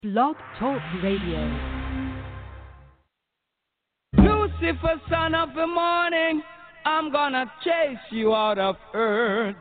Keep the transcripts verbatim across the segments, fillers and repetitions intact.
Blog Talk Radio. Lucifer, son of the morning, I'm gonna chase you out of earth.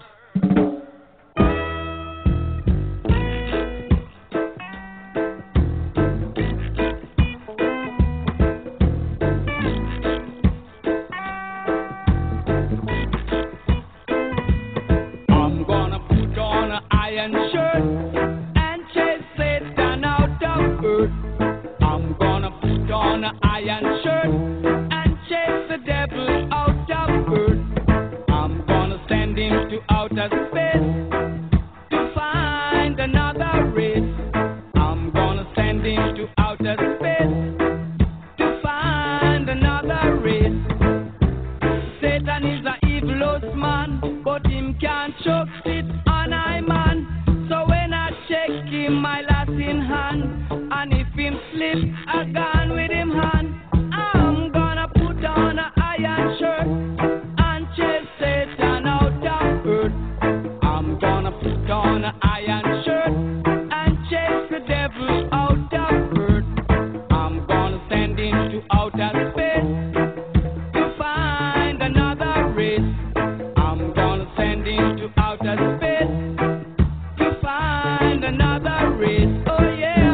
I'm gonna put on an iron shirt and chase Satan out of earth. I'm gonna put on an iron shirt and chase the devil out of earth. I'm gonna send him to outer space to find another race. I'm gonna send him to outer space to find another race. Satan is a evilous man, but him can't choke it on I man. So when I check him, my last in hand, and if him slip, I gone with him hand. I'm gonna put on an iron shirt and chase Satan out of earth. I'm gonna put on an iron shirt and chase the devil out of earth. I'm gonna send him to outer space to find another race. I'm gonna send him to outer space to find another race. Oh yeah.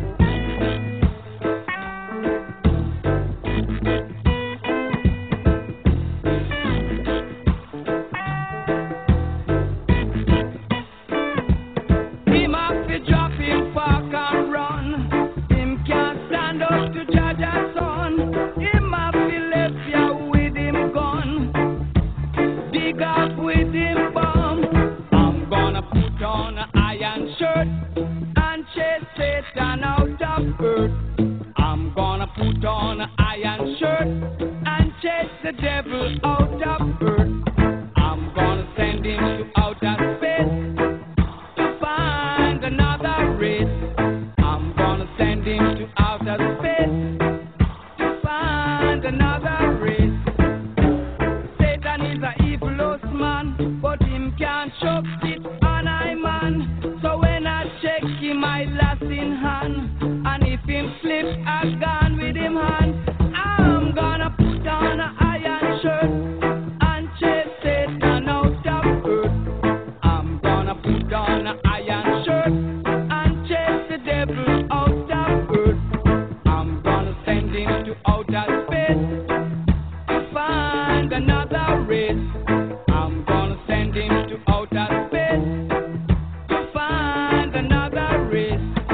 Him have to drop him park and run. Him can't stand up to judge a son. Him have to left ya with him gun. Dig up with him bomb. I'm gonna put on an iron shirt and chase Satan out of earth. I'm gonna put on an iron shirt and chase the devil out of earth. I'm gonna send him to outer space to find another race. I'm gonna send him to outer space to find another race. Satan is a evilous man, but him can't choke it on I man. So when I check him, I last in hand, and if him slip, I gone with him hand. I'm gonna put on an iron shirt and chase Satan out of earth. I'm gonna put on an iron shirt and chase the devil out of earth. I'm gonna send him to outer space to find another race. I'm gonna send him to outer space to find another race.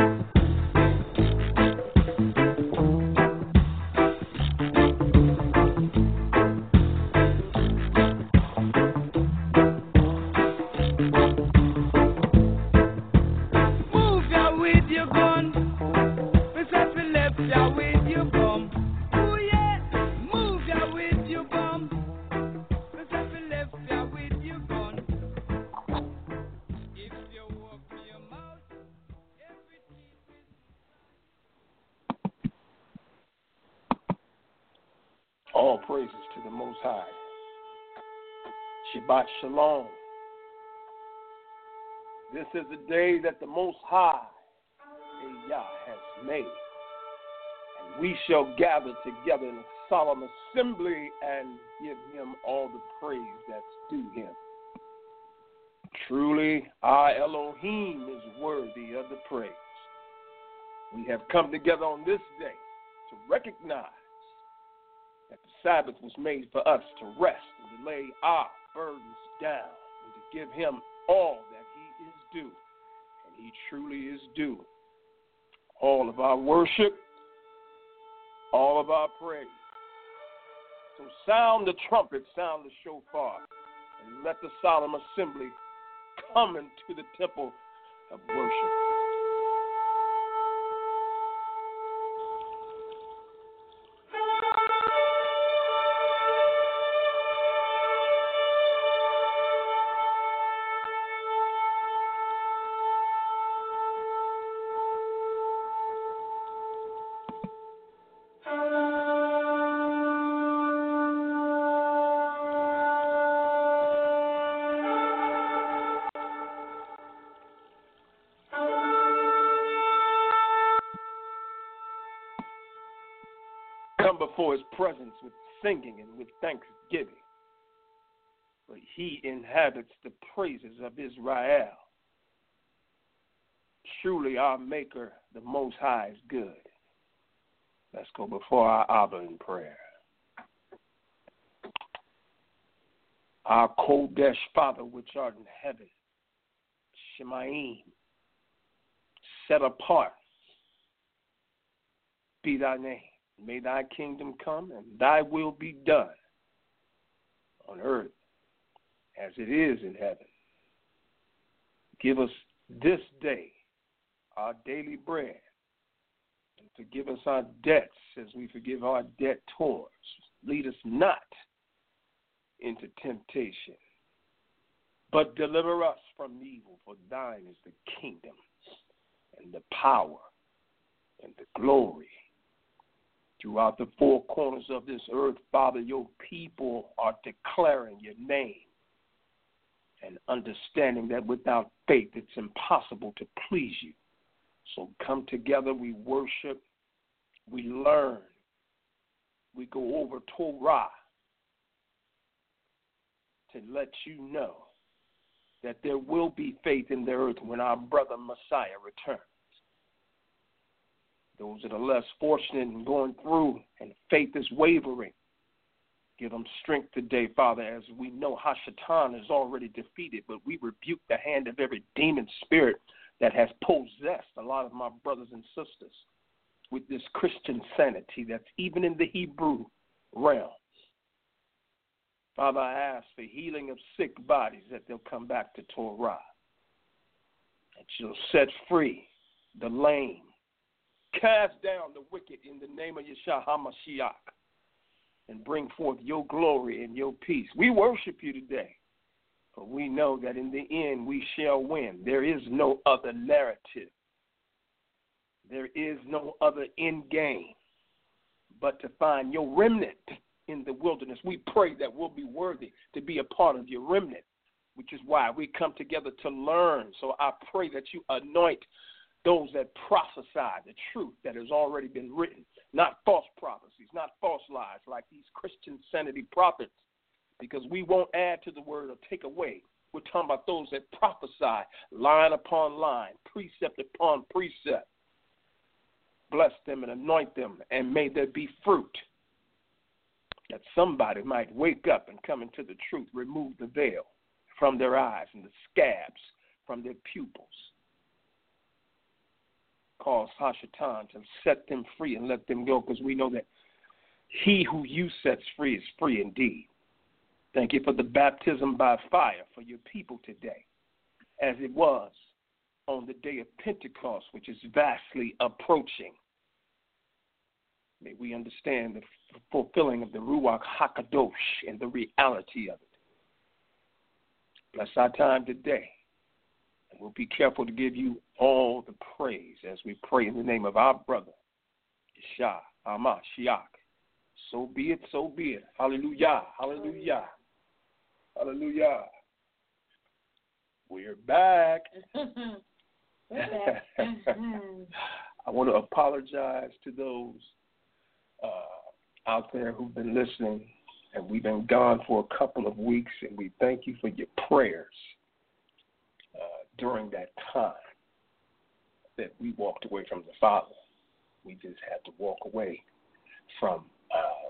Move ya with your gun. We said we left ya with your bum. Oh yeah, move ya with your bum. We said we left ya with your gun. If you open your mouth, every teeth is. All praises to the Most High. Shabbat Shalom. This is the day that the Most High, Yah, has made. And we shall gather together in a solemn assembly and give him all the praise that's due him. Truly, our Elohim is worthy of the praise. We have come together on this day to recognize that the Sabbath was made for us to rest and to lay our burdens down and to give him all that he is due. And he truly is due. All of our worship, all of our praise. So sound the trumpet, sound the shofar, and let the solemn assembly come into the temple of worship. Oh come before his presence with singing and with thanksgiving. For he inhabits the praises of Israel. Truly our Maker, the Most High, is good. Let's go before our Abba in prayer. Our Kodesh Father, which art in heaven, Shemaim, set apart, be thy name. May thy kingdom come and thy will be done on earth as it is in heaven. Give us this day our daily bread, and forgive us our debts as we forgive our debtors. Lead us not into temptation, but deliver us from evil, for thine is the kingdom and the power and the glory. Throughout the four corners of this earth, Father, your people are declaring your name and understanding that without faith it's impossible to please you. So come together, we worship, we learn, we go over Torah to let you know that there will be faith in the earth when our brother Messiah returns. Those that are less fortunate and going through and faith is wavering, give them strength today, Father, as we know Hashatan is already defeated, but we rebuke the hand of every demon spirit that has possessed a lot of my brothers and sisters with this Christian sanity that's even in the Hebrew realm. Father, I ask for healing of sick bodies, that they'll come back to Torah, that you'll set free the lame, cast down the wicked in the name of Yeshua HaMashiach, and bring forth your glory and your peace. We worship you today, for we know that in the end we shall win. There is no other narrative. There is no other end game but to find your remnant in the wilderness. We pray that we'll be worthy to be a part of your remnant, which is why we come together to learn. So I pray that you anoint those that prophesy the truth that has already been written, not false prophecies, not false lies like these Christian sanity prophets, because we won't add to the word or take away. We're talking about those that prophesy line upon line, precept upon precept. Bless them and anoint them, and may there be fruit, that somebody might wake up and come into the truth, remove the veil from their eyes and the scabs from their pupils. Cause Hashatan to set them free and let them go, because we know that he who you sets free is free indeed. Thank you for the baptism by fire for your people today, as it was on the day of Pentecost, which is vastly approaching. May we understand the fulfilling of the Ruach HaKadosh and the reality of it. Bless our time today, and we'll be careful to give you all the praise as we pray in the name of our brother, Yeshua HaMashiach. So be it, so be it. Hallelujah, hallelujah, hallelujah. We're back. We're back. I want to apologize to those uh, out there who've been listening, and we've been gone for a couple of weeks, and we thank you for your prayers uh, during that time that we walked away from the Father. We just had to walk away from uh,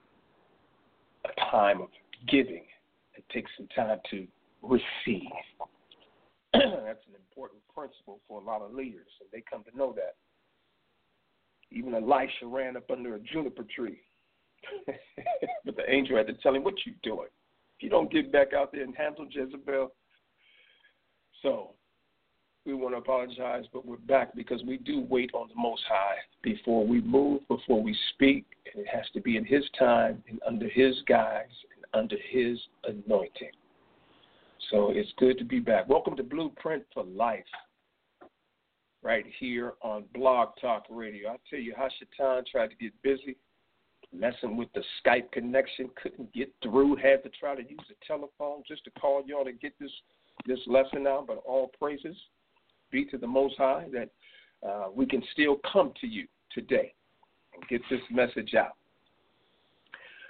a time of giving and take some time to receive. That's an important principle for a lot of leaders, and they come to know that. Even Elisha ran up under a juniper tree, but the angel had to tell him, what you doing? If you don't get back out there and handle Jezebel. So we want to apologize, but we're back because we do wait on the Most High before we move, before we speak, and it has to be in his time and under his guise and under his anointing. So it's good to be back. Welcome to Blueprint for Life, right here on Blog Talk Radio. I tell you, Hashatan tried to get busy, messing with the Skype connection, couldn't get through, had to try to use a telephone just to call y'all to get this, this lesson out. But all praises be to the Most High that uh, we can still come to you today and get this message out.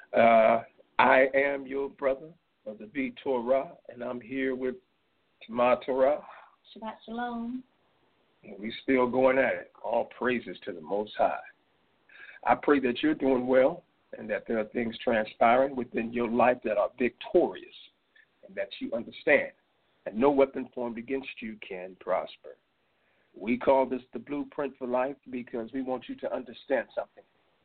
Uh, I am your brother of the B Torah, and I'm here with Tama Torah. Shabbat Shalom. And we still going at it. All praises to the Most High. I pray that you're doing well and that there are things transpiring within your life that are victorious and that you understand. And no weapon formed against you can prosper. We call this the blueprint for life because we want you to understand something.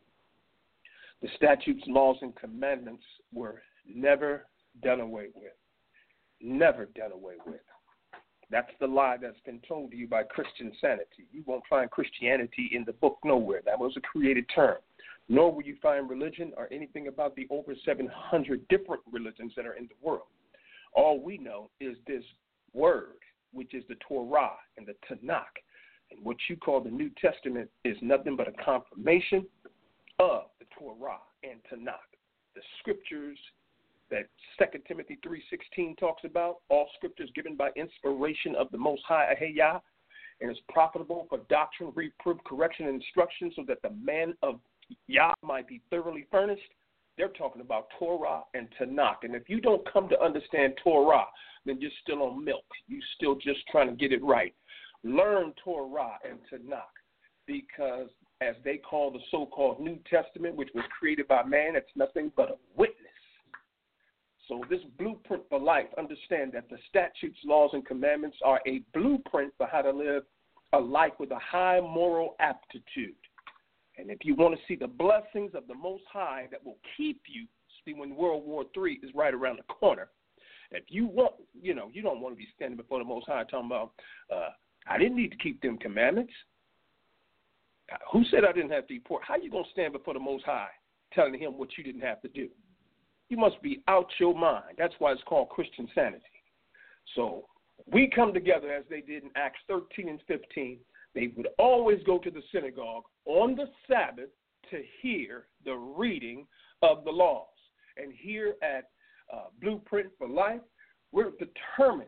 The statutes, laws, and commandments were never done away with. Never done away with. That's the lie that's been told to you by Christian sanity. You won't find Christianity in the book nowhere. That was a created term. Nor will you find religion or anything about the over seven hundred different religions that are in the world. All we know is this word, which is the Torah and the Tanakh. And what you call the New Testament is nothing but a confirmation of the Torah and Tanakh. The scriptures that Second Timothy three sixteen talks about, all scriptures given by inspiration of the Most High Ahayah, and is profitable for doctrine, reproof, correction, and instruction, so that the man of Yah might be thoroughly furnished. They're talking about Torah and Tanakh. And if you don't come to understand Torah, then you're still on milk. You're still just trying to get it right. Learn Torah and Tanakh, because as they call the so-called New Testament, which was created by man, it's nothing but a witness. So this blueprint for life, understand that the statutes, laws, and commandments are a blueprint for how to live a life with a high moral aptitude. And if you want to see the blessings of the Most High that will keep you, see when World War Three is right around the corner, if you want, you know, you don't want to be standing before the Most High talking about, uh, I didn't need to keep them commandments. Who said I didn't have to report? How are you going to stand before the Most High telling him what you didn't have to do? You must be out your mind. That's why it's called Christian sanity. So we come together as they did in Acts thirteen and fifteen. They would always go to the synagogue on the Sabbath to hear the reading of the laws. And here at uh, Blueprint for Life, we're determined.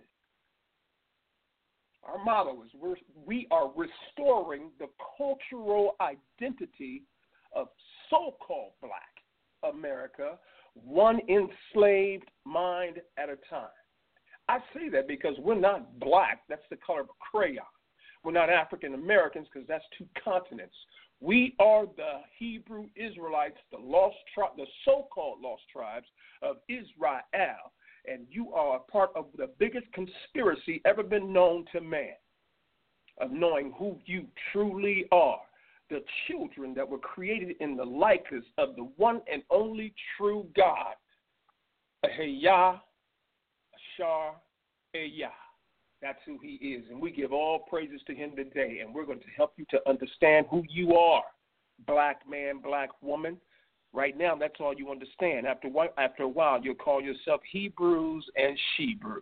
Our motto is we're, we are restoring the cultural identity of so-called black America, one enslaved mind at a time. I say that because we're not black. That's the color of a crayon. We're not African Americans because that's two continents. We are the Hebrew Israelites, the lost tri- the so-called lost tribes of Israel, and you are a part of the biggest conspiracy ever been known to man, of knowing who you truly are, the children that were created in the likeness of the one and only true God, Ahayah, Ashar, Eyah. That's who he is, and we give all praises to him today, and we're going to help you to understand who you are, black man, black woman. Right now, that's all you understand. After, after a while, you'll call yourself Hebrews and Shebrews.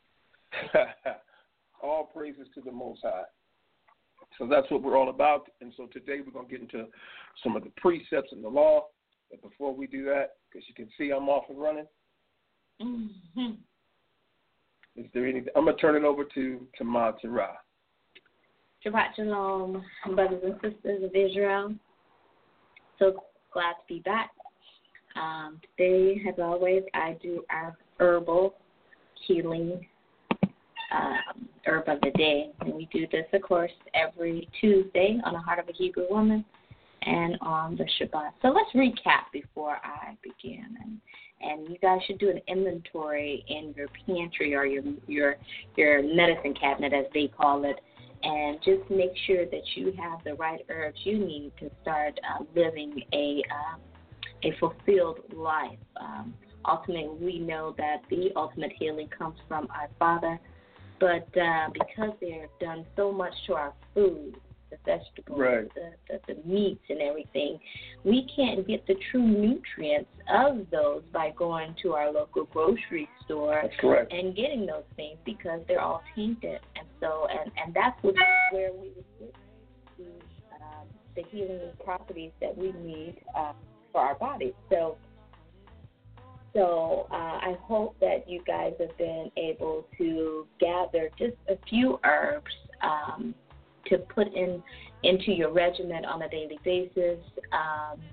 All praises to the Most High. So that's what we're all about, and so today we're going to get into some of the precepts and the law, but before we do that, because you can see I'm off and running, Mm-hmm. Is there anything? I'm going to turn it over to Tama Torah. Shabbat Shalom, brothers and sisters of Israel. So glad to be back. Um, today, as always, I do our herbal healing um, herb of the day. And we do this, of course, every Tuesday on the Heart of a Hebrew Woman and on the Shabbat. So let's recap before I begin. And And you guys should do an inventory in your pantry or your your your medicine cabinet, as they call it, and just make sure that you have the right herbs you need to start uh, living a uh, a fulfilled life. Um, ultimately, we know that the ultimate healing comes from our Father, but uh, because they have done so much to our food, the vegetables, right. the, the, the meats and everything, we can't get the true nutrients of those by going to our local grocery store and getting those things because they're all tainted. And so, and, and that's where we would get the, um, the healing properties that we need uh, for our bodies. So, so uh, I hope that you guys have been able to gather just a few herbs um, to put in into your regimen on a daily basis. Um,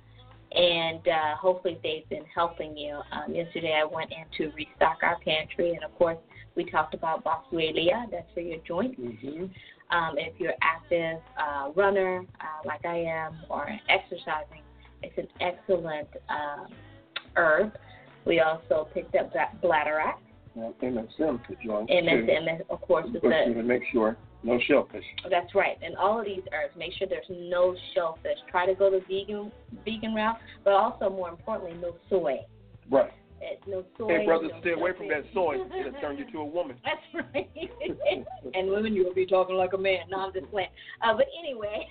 and uh, hopefully they've been helping you. Um, yesterday I went in to restock our pantry, and of course we talked about Boswellia. That's for your joints. Mm-hmm. Um, if you're active uh, runner uh, like I am, or exercising, it's an excellent uh, herb. We also picked up bladderwrack. Well, M S M for joints. M S M, of course, is but the. To make sure no shellfish. That's right. And all of these herbs, make sure there's no shellfish. Try to go the vegan vegan route, but also more importantly, no soy. Right. No soy. Hey, brothers, no stay away from that soy. It'll turn you to a woman. That's right. And women, you will be talking like a man. No, I'm just playing. Uh, but anyway,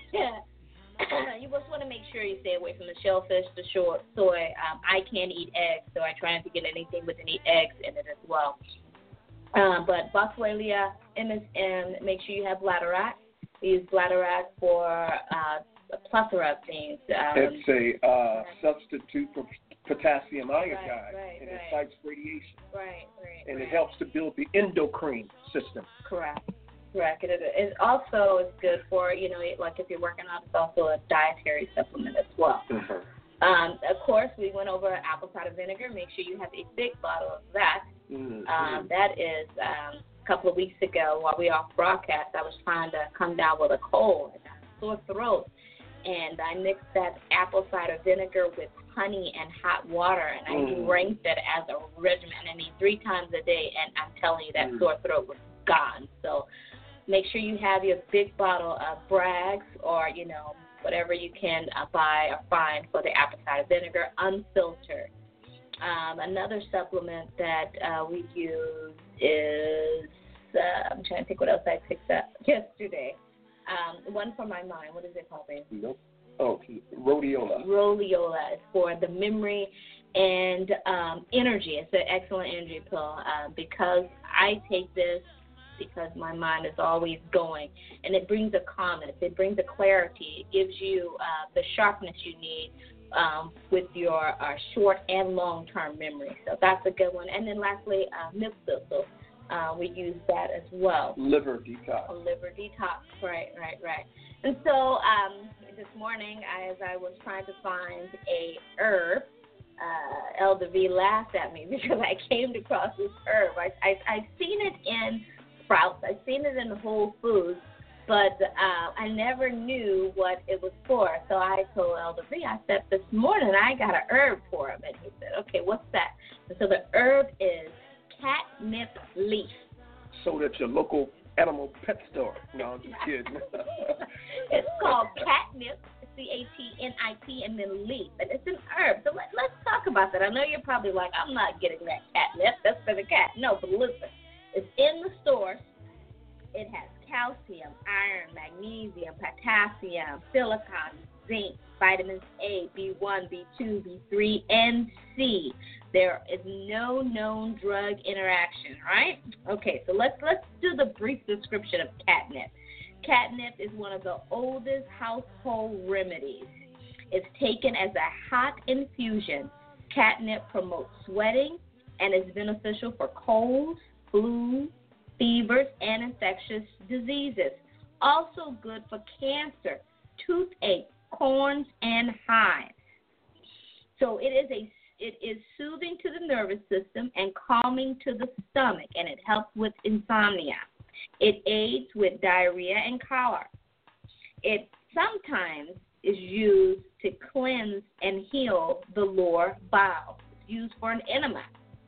you just want to make sure you stay away from the shellfish, the short soy. Um, I can't eat eggs, so I try not to get anything with any eggs in it as well. Um, but Boswellia, M S M, make sure you have bladderwrack. We use bladderwrack for uh, a plethora of things. Um, it's a uh, substitute for potassium iodide, right, right, and right. it fights radiation. Right, right. And right. it helps to build the endocrine system. Correct. Correct. It, it also is good for, you know, like if you're working out, it's also a dietary supplement as well. Mm-hmm. Um, of course, we went over apple cider vinegar. Make sure you have a big bottle of that. Mm-hmm. Um, that is um, a couple of weeks ago while we were off broadcast, I was trying to come down with a cold and a sore throat. And I mixed that apple cider vinegar with honey and hot water, and I mm. drank that as a regimen. I mean, three times a day, and I'm telling you, that mm. sore throat was gone. So make sure you have your big bottle of Bragg's or, you know, whatever you can uh, buy or find for the apple cider vinegar, unfiltered. Um, another supplement that uh, we use is, uh, I'm trying to think what else I picked up yesterday. Um, one for my mind. What is it called, babe? Nope. Oh, rhodiola. Rhodiola is for the memory and um, energy. It's an excellent energy pill uh, because I take this because my mind is always going, and it brings a calmness. It brings a clarity. It gives you uh, the sharpness you need um, with your uh, short and long-term memory. So that's a good one. And then lastly, uh, milk thistle. Uh, we use that as well. Liver detox. A liver detox, right, right, right. And so um, this morning, as I was trying to find a herb, uh, Elder V laughed at me because I came across this herb. I, I, I've seen it in Sprouts. I've seen it in Whole Foods, but uh, I never knew what it was for. So I told Elder V, I said, this morning I got an herb for him. And he said, okay, what's that? And so the herb is catnip leaf. Sold at your local animal pet store. No, I'm just kidding. It's called catnip, C A T N I P, and then leaf. And it's an herb. So let, let's talk about that. I know you're probably like, I'm not getting that catnip. That's for the cat. No, but listen. It's in the store. It has calcium, iron, magnesium, potassium, silicon, zinc, vitamins A, B one, B two, B three, and C. There is no known drug interaction, right? Okay, so let's let's do the brief description of catnip. Catnip is one of the oldest household remedies. It's taken as a hot infusion. Catnip promotes sweating and is beneficial for colds, flu, fevers, and infectious diseases. Also good for cancer, toothache, corns, and hives. So it is a It is soothing to the nervous system and calming to the stomach, and it helps with insomnia. It aids with diarrhea and colic. It sometimes is used to cleanse and heal the lower bowel. It's used for an enema.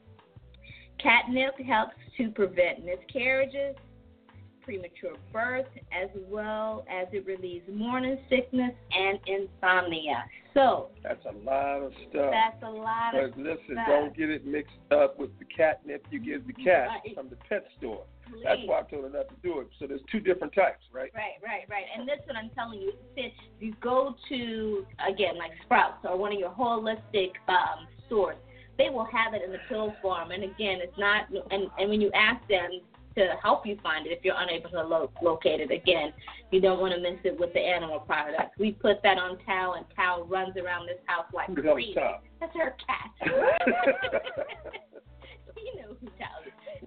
Catnip helps to prevent miscarriages, premature birth, as well as it relieves morning sickness and insomnia. So that's a lot of stuff. That's a lot but of listen, stuff. But listen, don't get it mixed up with the catnip you give the cat right. from the pet store. Please. That's why I told her not to do it. So there's two different types, right? Right, right, right. And this one I'm telling you, if you go to, again, like Sprouts or one of your holistic um, stores, they will have it in the pill form. And again, it's not, and, and when you ask them to help you find it, if you're unable to lo- locate it, again, you don't want to mix it with the animal products. We put that on Tao, and Tao runs around this house like crazy. That's her cat. You know who Tao is.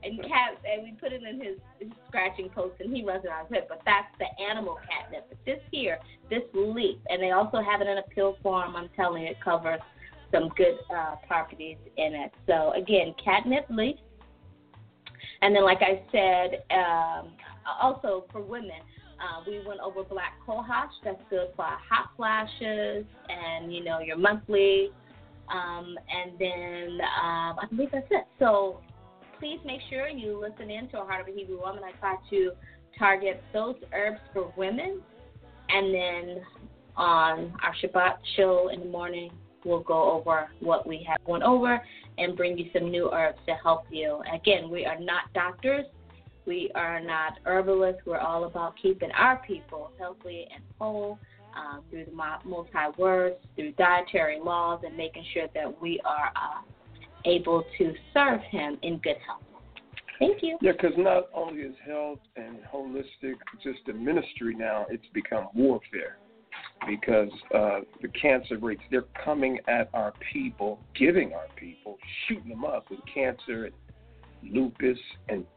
And cat, and we put it in his, his scratching post, and he runs it on his head. But that's the animal catnip. But this here, this leaf, and they also have it in a pill form. I'm telling you, it covers some good uh, properties in it. So again, catnip leaf. And then, like I said, um, also for women, uh, we went over black cohosh. That's good for hot flashes and, you know, your monthly. Um, and then um, I believe that's it. So please make sure you listen in to a Heart of a Hebrew Woman. I try to target those herbs for women. And then on our Shabbat show in the morning, we'll go over what we have gone over and bring you some new herbs to help you. Again, we are not doctors. We are not herbalists. We're all about keeping our people healthy and whole uh, through the Most High words, through dietary laws, and making sure that we are uh, able to serve him in good health. Thank you. Yeah, because not only is health and holistic just a ministry now, it's become warfare. Because uh, the cancer rates, they're coming at our people, giving our people, shooting them up with cancer and lupus and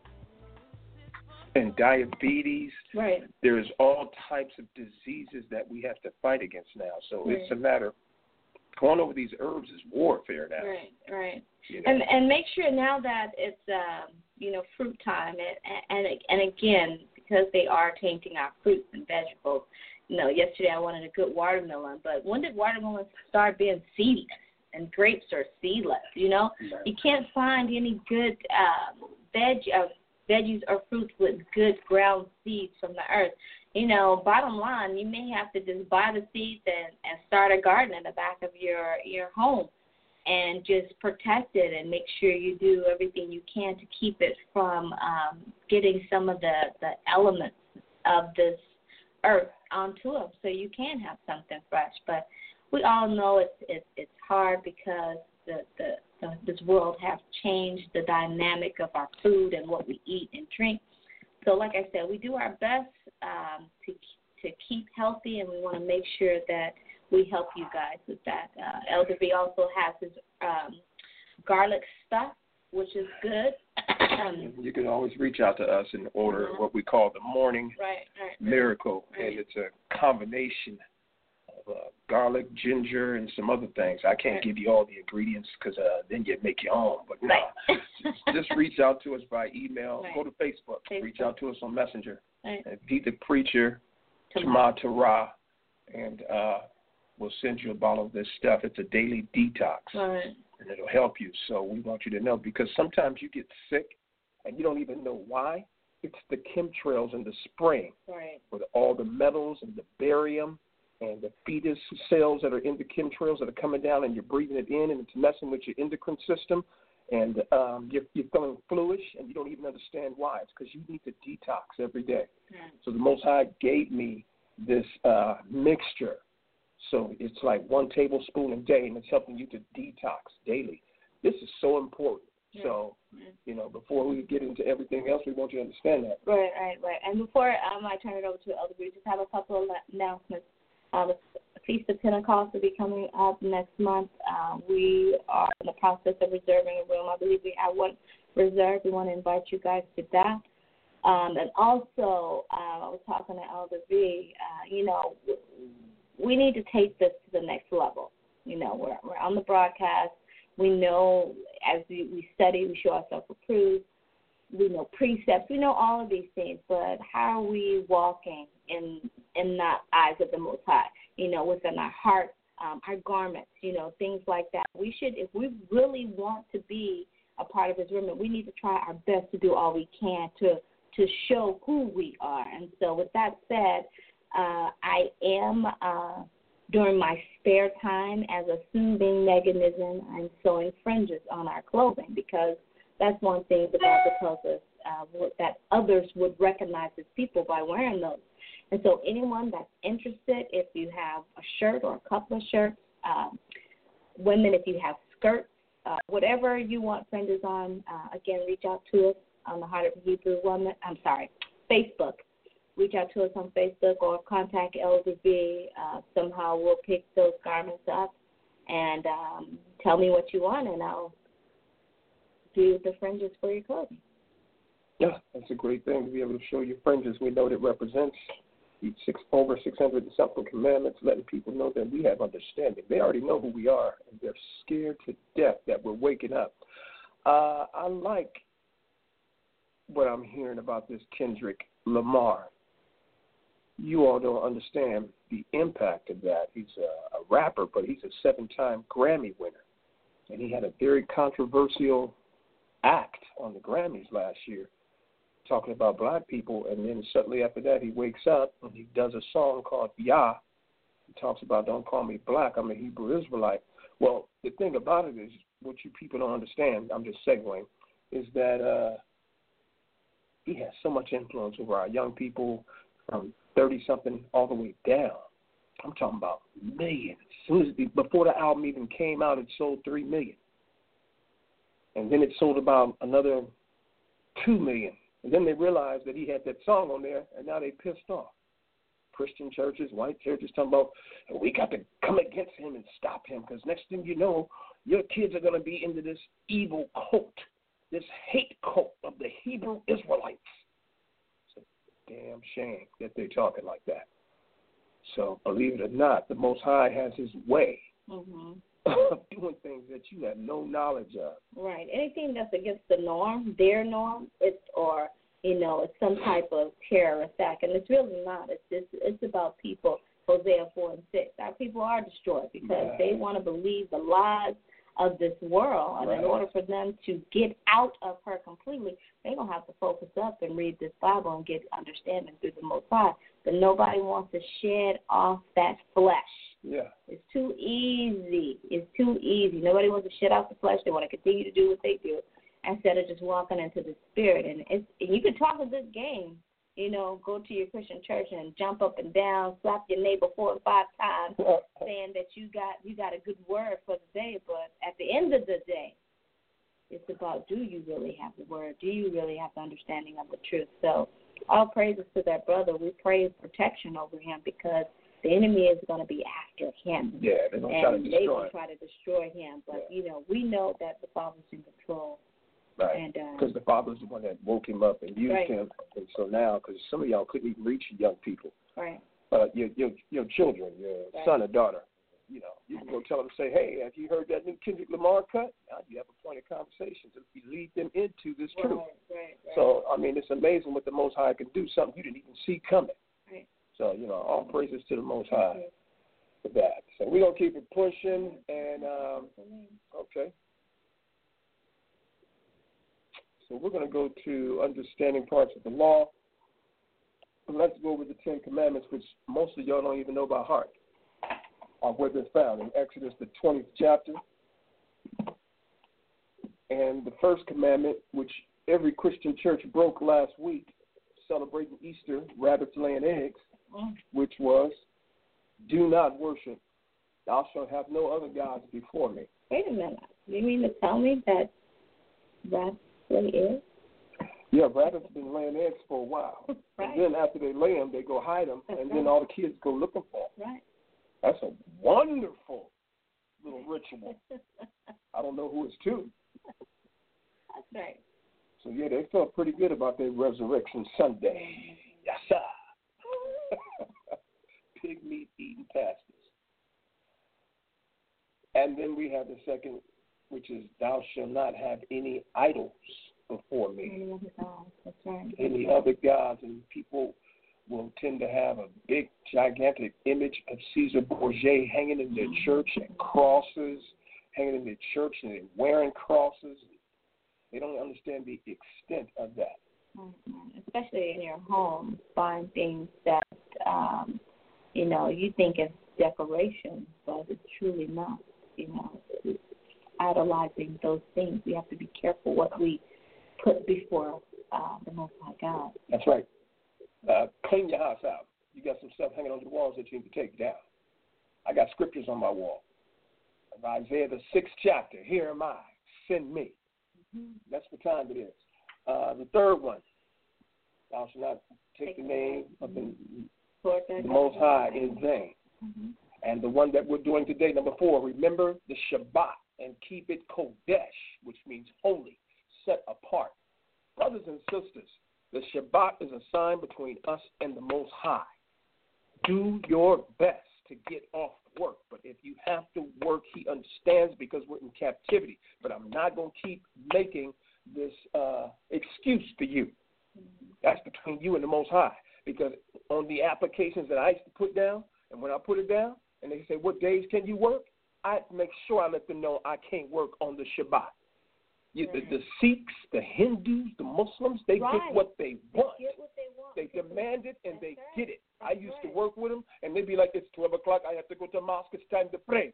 and diabetes. Right. There's all types of diseases that we have to fight against now. So right. it's a matter, going over these herbs is warfare now. Right, right. You know? And and make sure now that it's, um, you know, fruit time, and, and, and again, because they are tainting our fruits and vegetables. You know, yesterday I wanted a good watermelon, but when did watermelons start being seedless? And grapes are seedless, you know? Right. You can't find any good um, veg, uh, veggies or fruits with good ground seeds from the earth. You know, bottom line, you may have to just buy the seeds and, and start a garden in the back of your, your home and just protect it and make sure you do everything you can to keep it from um, getting some of the, the elements of this earth onto them, so you can have something fresh. But we all know it's it's, it's hard because the, the, the this world has changed the dynamic of our food and what we eat and drink. So, like I said, we do our best um, to to keep healthy, and we want to make sure that we help you guys with that. Uh, Elder V also has his um, garlic stuff, which is good. You can always reach out to us and order mm-hmm. what we call the morning right, right, miracle, right. and it's a combination of uh, garlic, ginger, and some other things. I can't right. give you all the ingredients because uh, then you'd make your own. But no, right. just, just reach out to us by email. Right. Go to Facebook. Facebook. Reach out to us on Messenger. Right. And be the preacher, Shema Torah, and uh, we'll send you a bottle of this stuff. It's a daily detox. Right. And it'll help you. So we want you to know, because sometimes you get sick and you don't even know why. It's the chemtrails in the spring, right. with all the metals and the barium and the fetus cells that are in the chemtrails that are coming down, and you're breathing it in, and it's messing with your endocrine system, and um, you're, you're feeling fluish, and you don't even understand why. It's because you need to detox every day. Right. So the Most High gave me this uh, mixture. So it's like one tablespoon a day, and it's helping you to detox daily. This is so important. Yeah. So, you know, before we get into everything else, we want you to understand that. Right, right, right. And before um, I turn it over to Elder Bree, just have a couple of announcements. Uh, the Feast of Pentecost will be coming up next month. Uh, we are in the process of reserving a room. I believe we have one reserved. We want to invite you guys to that. Um, and also, uh, I was talking to Elder V, uh, you know, we need to take this to the next level. You know, we're, we're on the broadcast. We know as we, we study, we show ourselves approved. We know precepts. We know all of these things. But how are we walking in in the eyes of the Most High? You know, within our heart, um, our garments, you know, things like that. We should, if we really want to be a part of His remnant, we need to try our best to do all we can to to show who we are. And so with that said, uh, I am, uh, during my spare time as a soothing mechanism, I'm sewing fringes on our clothing, because that's one thing the Bible tells us, uh, that others would recognize as people by wearing those. And so anyone that's interested, if you have a shirt or a couple of shirts, um, women, if you have skirts, uh, whatever you want fringes on, uh, again, reach out to us on the Heart of the Hebrew Woman. I'm sorry, Facebook. Reach out to us on Facebook or contact Elder V. Uh, somehow we'll pick those garments up and um, tell me what you want, and I'll do the fringes for your clothing. Yeah, that's a great thing to be able to show your friends, as we know it represents six, over six hundred and something commandments, letting people know that we have understanding. They already know who we are, and they're scared to death that we're waking up. Uh, I like what I'm hearing about this Kendrick Lamar. You all don't understand the impact of that. He's a, a rapper, but he's a seven-time Grammy winner, and he had a very controversial act on the Grammys last year, talking about black people, and then suddenly after that he wakes up and he does a song called Yah. He talks about, don't call me black, I'm a Hebrew Israelite. Well, the thing about it is, what you people don't understand, I'm just segueing, is that uh, he has so much influence over our young people from thirty-something all the way down. I'm talking about millions. As soon as the, before the album even came out, it sold three million. And then it sold about another two million. And then they realized that he had that song on there, and now they pissed off. Christian churches, white churches, talking about, we got to come against him and stop him, because next thing you know, your kids are going to be into this evil cult, this hate cult of the Hebrew Israelites. It's a damn shame that they're talking like that. So believe it or not, the Most High has his way Mm-hmm. of doing things that you have no knowledge of. Right. Anything that's against the norm, their norm, it's or you know, it's some type of terrorist act, and it's really not. It's just, it's about people. Hosea four and six. Our people are destroyed because Yeah. they want to believe the lies of this world, and Right. in order for them to get out of her completely, they're going to have to focus up and read this Bible and get understanding through the Most High. But nobody wants to shed off that flesh. Yeah. It's too easy. It's too easy. Nobody wants to shed off the flesh. They want to continue to do what they do instead of just walking into the Spirit. And it's and you can talk a good game, you know, go to your Christian church and jump up and down, slap your neighbor four or five times, saying that you got you got a good word for the day. But at the end of the day, it's about, do you really have the word? Do you really have the understanding of the truth? So all praises to that brother. We pray protection over him because the enemy is going to be after him. Yeah, they're going to try to And they destroy will him. try to destroy him. But, Yeah. you know, we know that the Father's in control. Right, And, uh, because the Father's the one that woke him up and used Right. him. And so now, because some of y'all couldn't even reach young people, Right. uh, your, your, your children, your Right. son or daughter, you know, you can go tell them, say, hey, have you heard that new Kendrick Lamar cut? Now you have a point of conversation to lead them into this Right, truth. right, right. So, I mean, it's amazing what the Most High can do, something you didn't even see coming. Right. So, you know, all praises to the Most High for that. So we're going to keep it pushing, and, um, okay. So we're going to go to understanding parts of the law. Let's go over the Ten Commandments, which most of y'all don't even know by heart, or where they're found in Exodus, the twentieth chapter. And the first commandment, which every Christian church broke last week, celebrating Easter, rabbits laying eggs, Mm. which was, do not worship. Thou shalt have no other gods before me. Wait a minute. You mean to tell me that that's what it is? Yeah, rabbits been laying eggs for a while. Right. And then after they lay them, they go hide them, That's and right. then all the kids go looking for them. Right. That's a wonderful little ritual. I don't know who it's to. That's right. So, yeah, they felt pretty good about their Resurrection Sunday. Yes, sir. Pig meat eating pastors. And then we have the second, which is, thou shalt not have any idols before me. Any other gods. That's right. Any other gods, and people will tend to have a big, gigantic image of Caesar Borgia hanging in their church, and crosses hanging in their church, and they're wearing crosses. They don't understand the extent of that. Mm-hmm. Especially in your home, buying things that, um, you know, you think it's decoration, but it's truly not. You know, it's idolizing those things. We have to be careful what we put before uh, the Most High God. That's right. Uh, clean your house out. You got some stuff hanging on the walls that you need to take down. I got scriptures on my wall. Of Isaiah, the sixth chapter, here am I, send me. Mm-hmm. That's the time it is. Uh, the third one, thou shalt not take, take the name of the, the Most High in vain. Mm-hmm. And the one that we're doing today, number four, remember the Shabbat and keep it Kodesh, which means holy, set apart. Brothers and sisters, the Shabbat is a sign between us and the Most High. Do your best to get off work. But if you have to work, he understands because we're in captivity. But I'm not going to keep making this uh, excuse for you. That's between you and the Most High. Because on the applications that I used to put down, and when I put it down, and they say, what days can you work? I make sure I let them know I can't work on the Shabbat. You, right. the, the Sikhs, the Hindus, the Muslims, they right. get what they want. They get what they want. They demand it, and That's they right. get it. That's I used right. to work with them, and they'd be like, it's twelve o'clock, I have to go to mosque, it's time to pray.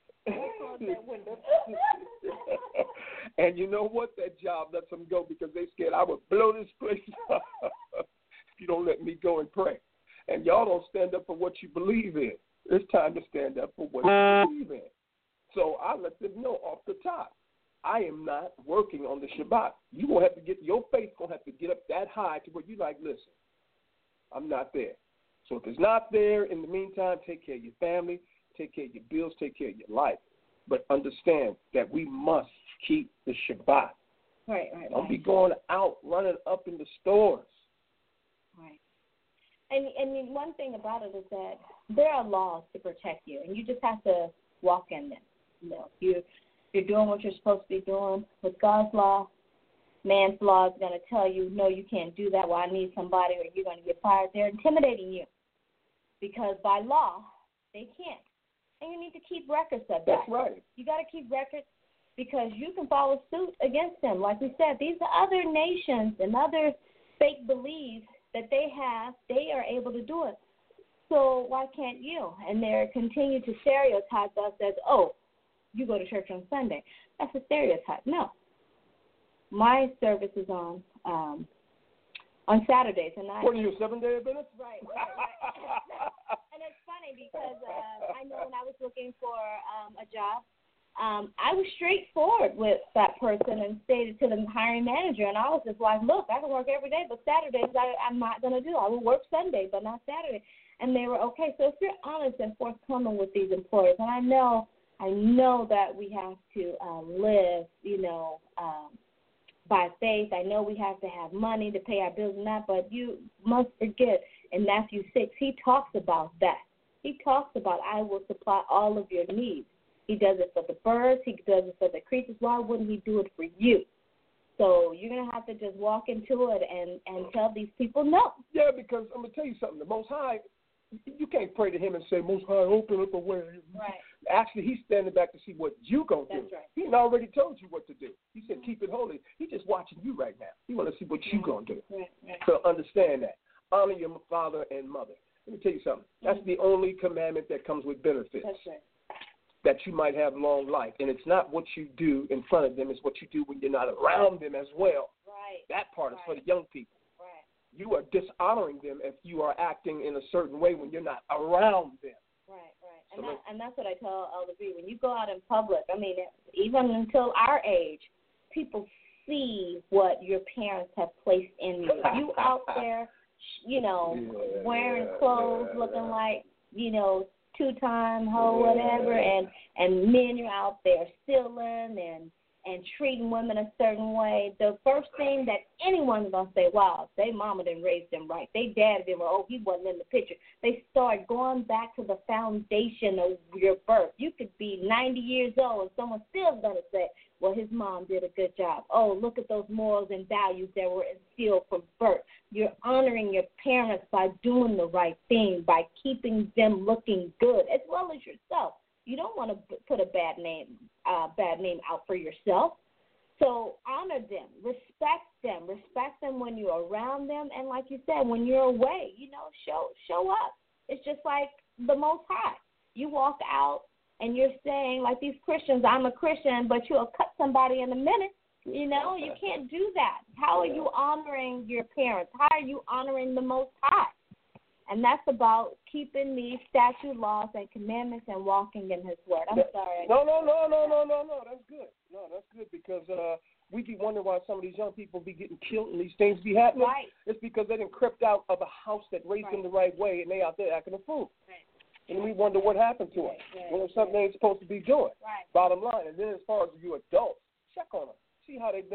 And you know what? That job lets them go because they scared I would blow this place up if you don't let me go and pray. And y'all don't stand up for what you believe in. It's time to stand up for what you believe in. So I let them know off the top, I am not working on the Shabbat. You're going to have to get, your faith going to have to get up that high to where you're like, listen, I'm not there. So if it's not there, in the meantime, take care of your family, take care of your bills, take care of your life. But understand that we must keep the Shabbat. Right, right, Don't right. be going out, running up in the stores. Right. And and one thing about it is that there are laws to protect you, and you just have to walk in them. You know, you you're doing what you're supposed to be doing with God's law. Man's law is going to tell you, no, you can't do that. Well, I need somebody, or you're going to get fired. They're intimidating you because by law they can't, and you need to keep records of that. That's right. You got to keep records because you can follow suit against them. Like we said, these are other nations and other fake beliefs that they have. They are able to do it. So why can't you? And they continue to stereotype us as, oh, you go to church on Sunday. That's a stereotype. No. My service is on um, on Saturdays. And I, What are you, a seven-day Adventist? Right, right, right. And it's funny because uh, I know when I was looking for um, a job, um, I was straightforward with that person and stated to the hiring manager, and I was just like, look, I can work every day, but Saturdays I, I'm not going to do. I will work Sunday, but not Saturday. And they were okay. So if you're honest and forthcoming with these employers, and I know, I know that we have to um, live, you know, um, by faith. I know we have to have money to pay our bills and that, but you must forget in Matthew six, he talks about that. He talks about, I will supply all of your needs. He does it for the birds. He does it for the creatures. Why wouldn't he do it for you? So you're going to have to just walk into it and, and tell these people no. Yeah, because I'm going to tell you something. The Most High, you can't pray to him and say, Most High, open up a way. Right. Actually, he's standing back to see what you're going to do. That's right. He already told you what to do. He said, keep it holy. He's just watching you right now. He want to see what you're going to do. Right, right. So understand that. Honor your father and mother. Let me tell you something. That's Mm-hmm. the only commandment that comes with benefits. That's right. That you might have long life. And it's not what you do in front of them. It's what you do when you're not around them as well. Right. That part is Right. for the young people. Right. You are dishonoring them if you are acting in a certain way when you're not around them. Right, right. So And, that, and that's what I tell Elder B. When you go out in public, I mean, even until our age, people see what your parents have placed in you. You out there, you know, Yeah, wearing yeah, clothes, yeah, looking yeah. like, you know, two-time hoe, Yeah. whatever, and, and men are out there stealing and and treating women a certain way. The first thing that anyone's going to say, wow, they mama didn't raise them right. They dad didn't, oh, he wasn't in the picture. They start going back to the foundation of your birth. You could be ninety years old and someone's still going to say, well, his mom did a good job. Oh, look at those morals and values that were instilled from birth. You're honoring your parents by doing the right thing, by keeping them looking good, as well as yourself. You don't want to put a bad name, uh, bad name out for yourself. So honor them, respect them, respect them when you're around them, and like you said, when you're away, you know, show show up. It's just like the Most High. You walk out and you're saying, like these Christians, I'm a Christian, but you'll cut somebody in a minute. You know, you can't do that. How are you honoring your parents? How are you honoring the Most High? And that's about keeping these statute laws and commandments and walking in his word. I'm sorry. No, no, no, no, no, no, no. That's good. No, that's good because uh, we be wondering why some of these young people be getting killed and these things be happening. Right. It's because they didn't crept out of a house that raised Right. them the right way and they out there acting a fool. Right. And we wonder what happened to them. Right, right, When it's something they ain't supposed to be doing. Right. Bottom line. And then as far as you adults, check on them. See how they doing.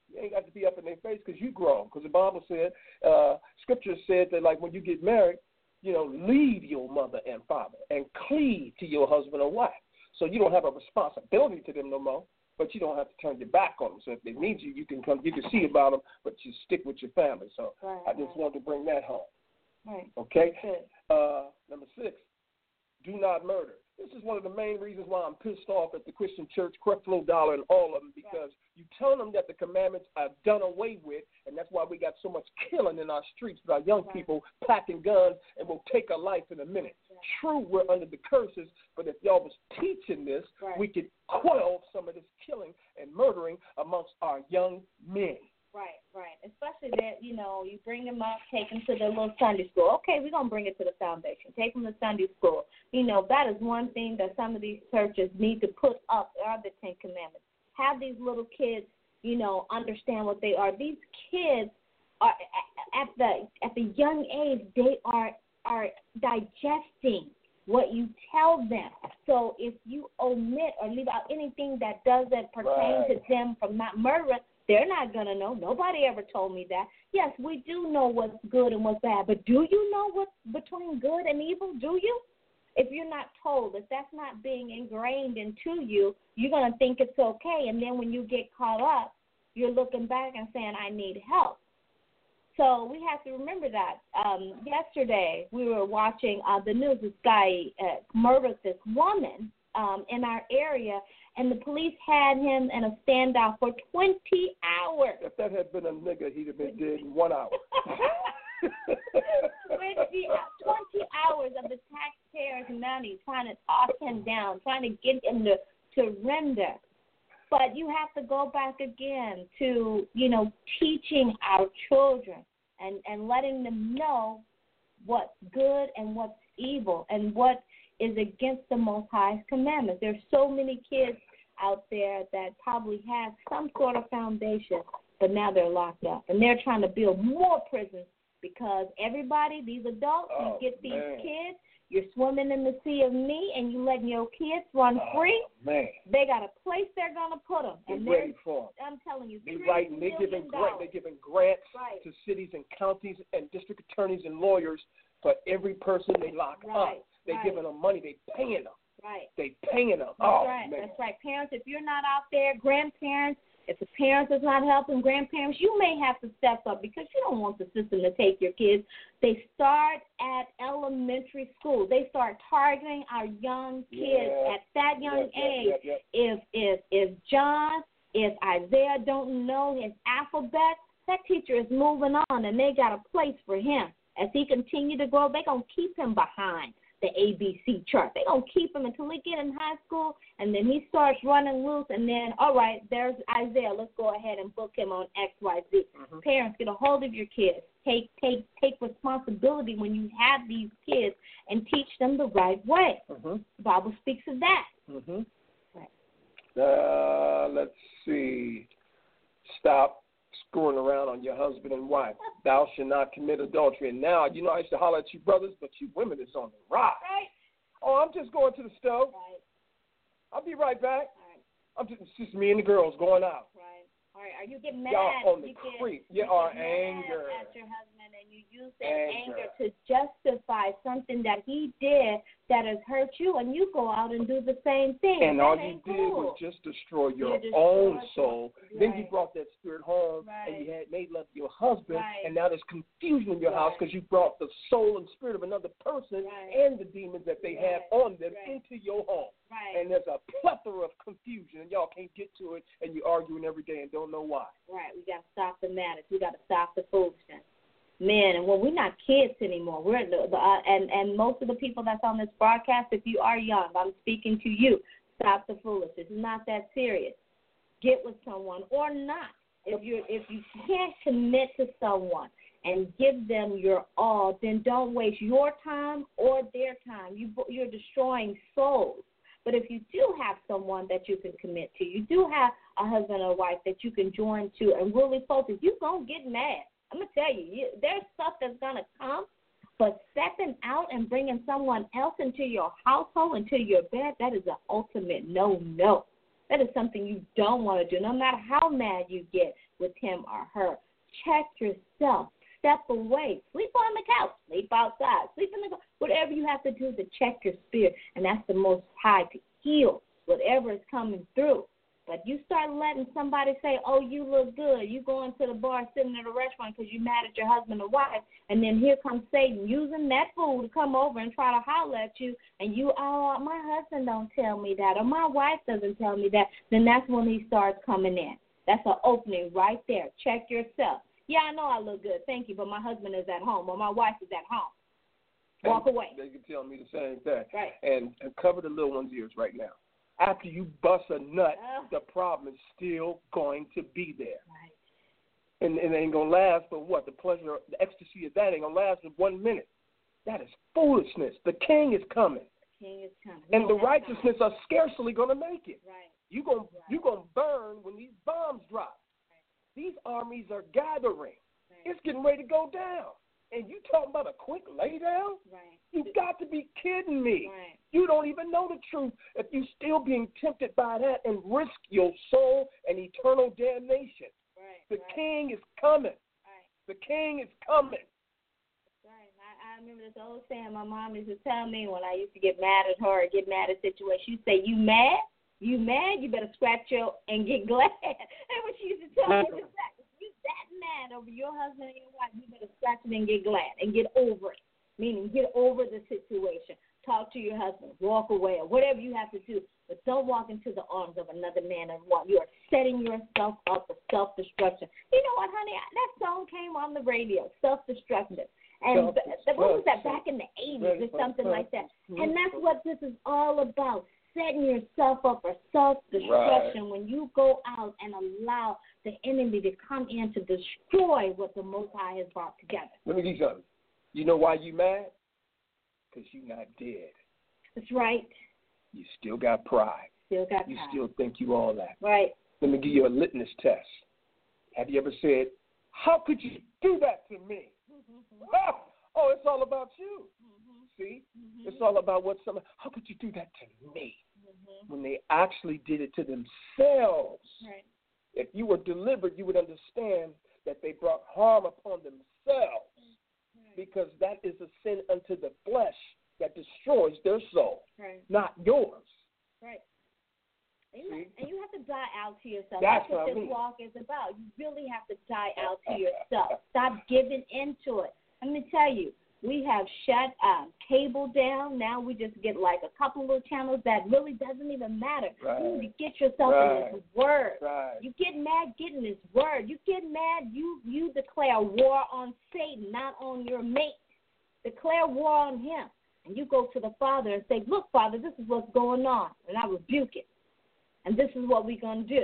You ain't got to be up in their face because you grown. Because the Bible said, uh, Scripture said that, like, when you get married, you know, leave your mother and father and cleave to your husband or wife. So you don't have a responsibility to them no more, but you don't have to turn your back on them. So if they need you, you can come, you can see about them, but you stick with your family. So right, I just right. wanted to bring that home. Right. Okay? Uh, number six, do not murder. This is one of the main reasons why I'm pissed off at the Christian church, Creflo Dollar, and all of them, because right. you tell them that the commandments are done away with, and that's why we got so much killing in our streets with our young right. people packing guns and will take a life in a minute. Right. True, we're under the curses, but if y'all was teaching this, right. we could quell some of this killing and murdering amongst our young men. Right, right. Especially that, you know, you bring them up, take them to their little Sunday school. Okay, we're going to bring it to the foundation. Take them to Sunday school. You know, that is one thing that some of these churches need to put up are the Ten Commandments. Have these little kids, you know, understand what they are. These kids are at the at the young age, they are are digesting what you tell them. So if you omit or leave out anything that doesn't pertain right. to them from not murdering, they're not going to know. Nobody ever told me that. Yes, we do know what's good and what's bad, but do you know what's between good and evil? Do you? If you're not told, if that's not being ingrained into you, you're going to think it's okay, and then when you get caught up, you're looking back and saying, I need help. So we have to remember that. Um, yesterday, we were watching uh, the news. This guy uh, murdered this woman um, in our area, and the police had him in a standoff for twenty hours. If that had been a nigga, he'd have been dead in one hour. twenty, twenty hours of the taxpayers' money trying to talk him down, trying to get him to surrender. But you have to go back again to, you know, teaching our children and, and letting them know what's good and what's evil and what is against the Most High's commandments. There's so many kids out there that probably have some sort of foundation, but now they're locked up. And they're trying to build more prisons because everybody, these adults, oh, you get these man. kids, you're swimming in the sea of me, and you letting your kids run oh, free. Man. They got a place they're going to put them. They're and ready for them. I'm telling you, they writing, they're giving, grant, they're giving grants right. to cities and counties and district attorneys and lawyers for every person they lock right. up. They're right. giving them money. They're paying them. Right. They paying them. That's oh, right. Man. That's right. Parents, if you're not out there, grandparents, if the parents is not helping, grandparents, you may have to step up because you don't want the system to take your kids. They start at elementary school. They start targeting our young kids yeah. at that young yep, age. Yep, yep, yep. If if if John, if Isaiah don't know his alphabet, that teacher is moving on, and they got a place for him. As he continue to grow, they're going to keep him behind the A B C chart. They're going to keep him until he get in high school, and then he starts running loose, and then, all right, there's Isaiah. Let's go ahead and book him on X Y Z. Mm-hmm. Parents, get a hold of your kids. Take take take responsibility when you have these kids and teach them the right way. Mm-hmm. The Bible speaks of that. Mm-hmm. Right. Uh, let's see. Stop screwing around on your husband and wife. Thou shalt not commit adultery. And now, you know, I used to holler at you brothers, but you women is on the rise. Right. Oh, I'm just going to the stove. Right. I'll be right back. Right. I'm just, it's just me and the girls going out. Right. All right. Are you getting mad? Y'all on the you get, creep. You You are get mad anger. at your husband, and you use that Anger. anger to justify something that he did that has hurt you, and you go out and do the same thing. And that all you ain't did cool. was just destroy your You own destroyed soul. your- Then right. you brought that spirit home, Right. and you had made love to your husband, Right. and now there's confusion in your Right. house because you brought the soul and spirit of another person Right. and the demons that they have Right. on them Right. into your home. Right. And there's a plethora of confusion, and y'all can't get to it, and you're arguing every day and don't know why. Right. We got to stop the madness. We got to stop the foolishness. Men, and well, we're not kids anymore. We're the, the uh, and and most of the people that's on this broadcast, if you are young, I'm speaking to you. Stop the foolishness. It's not that serious. Get with someone or not. If you if you can't commit to someone and give them your all, then don't waste your time or their time. You you're destroying souls. But if you do have someone that you can commit to, you do have a husband or wife that you can join to and really focus, you're going to get mad. I'm going to tell you, you, there's stuff that's going to come, but stepping out and bringing someone else into your household, into your bed, that is an ultimate no-no. That is something you don't want to do. No matter how mad you get, with him or her. Check yourself. Step away. Sleep on the couch. Sleep outside. Sleep in the whatever you have to do to check your spirit, and that's the most high to heal whatever is coming through. But you start letting somebody say, oh, you look good. You going to the bar sitting at a restaurant because you're mad at your husband or wife, and then here comes Satan using that fool to come over and try to holler at you, and you, oh, my husband don't tell me that, or my wife doesn't tell me that, then that's when he starts coming in. That's an opening right there. Check yourself. Yeah, I know I look good, thank you, but my husband is at home or my wife is at home. Walk and away. They can tell me the same thing. Right. And, and cover the little one's ears right now. After you bust a nut, Oh. the problem is still going to be there. Right. And, and it ain't going to last for what? The pleasure, the ecstasy of that ain't going to last for one minute. That is foolishness. The king is coming. King is coming. And No, the that's righteousness are scarcely going to make it. Right. You're going Right. you gonna burn when these bombs drop. Right. These armies are gathering. Right. It's getting ready to go down. And you talking about a quick lay down? Right. You've got to be kidding me. Right. You don't even know the truth if you still being tempted by that and risk your soul and eternal damnation. Right. The right. king is coming. Right. The king is coming. Right. I, I remember this old saying my mom used to tell me when I used to get mad at her or get mad at situations. She'd say, you mad? You mad? You better scratch your and get glad. That's what she used to tell me. Just that. If you that mad over your husband and your wife, you better scratch it and get glad and get over it. Meaning get over the situation. Talk to your husband. Walk away or whatever you have to do. But don't walk into the arms of another man and woman. You are setting yourself up for self-destruction. You know what, honey? That song came on the radio, self-destructive. And the, what was that, back in the eighties or something like that. And that's what this is all about, setting yourself up for self-destruction right. when you go out and allow the enemy to come in to destroy what the Most High has brought together. Let me give you something. You know why you mad? Because you're not dead. That's right. You still got pride. Still got You pride. still think you all that. Right. Let me give you a litmus test. Have you ever said, how could you do that to me? Mm-hmm. Oh, oh, it's all about you. Mm-hmm. See? Mm-hmm. It's all about what somebody, how could you do that to me? Mm-hmm. When they actually did it to themselves. Right. If you were delivered, you would understand that they brought harm upon themselves. Right. Because that is a sin unto the flesh that destroys their soul, right. not yours. Right. And you, and you have to die out to yourself. That's, That's what, what this mean. walk is about. You really have to die out to yourself. Stop giving into it. Let me tell you, we have shut um, cable down. Now we just get like a couple of little channels that really doesn't even matter. Right. You need to get yourself right. in this word. Right. You get mad, get in this word. You get mad, you, you declare war on Satan, not on your mate. Declare war on him. And you go to the Father and say, look, Father, this is what's going on. And I rebuke it. And this is what we're going to do.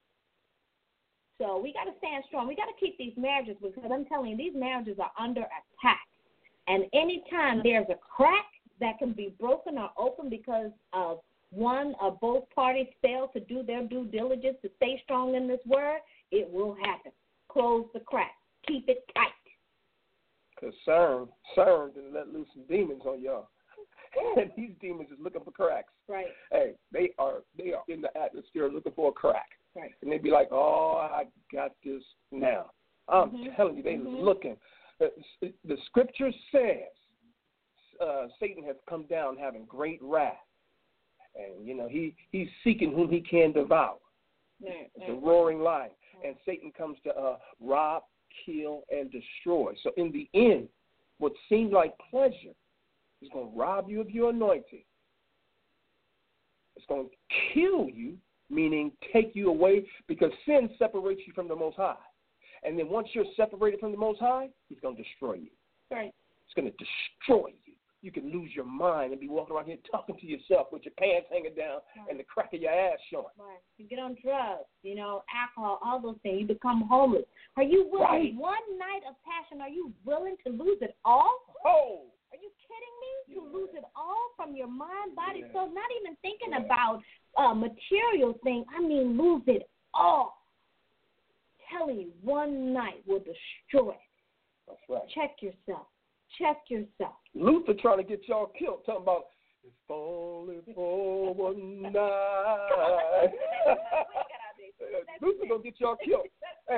So we got to stand strong. We got to keep these marriages because I'm telling you, these marriages are under attack. And anytime there's a crack that can be broken or open because of one or both parties fail to do their due diligence to stay strong in this word, it will happen. Close the crack. Keep it tight. Because CERN, CERN didn't let loose some demons on y'all. And these demons is looking for cracks. Right. Hey, they are they are in the atmosphere looking for a crack. Right. And they be like, oh, I got this now. I'm mm-hmm. telling you, they mm-hmm. looking. The, the scripture says uh, Satan has come down having great wrath. And, you know, he, he's seeking whom he can devour. Mm-hmm. It's a roaring lion. Mm-hmm. And Satan comes to uh, rob, kill, and destroy. So in the end, what seemed like pleasure is going to rob you of your anointing. It's going to kill you, meaning take you away, because sin separates you from the Most High. And then once you're separated from the Most High, he's going to destroy you. Right. It's going to destroy you. You can lose your mind and be walking around here talking to yourself with your pants hanging down right. and the crack of your ass showing. Right. You get on drugs, you know, alcohol, all those things. You become homeless. Are you willing, right. one night of passion, are you willing to lose it all? Oh. Are you kidding me? To yeah. lose it all from your mind, body, yeah. soul, not even thinking yeah. about a material thing. I mean, lose it all. Telling you, one night will destroy it. That's right. Check yourself. Check yourself. Luther trying to get y'all killed, talking about it's only for one night. Luther gonna get y'all killed. Hey,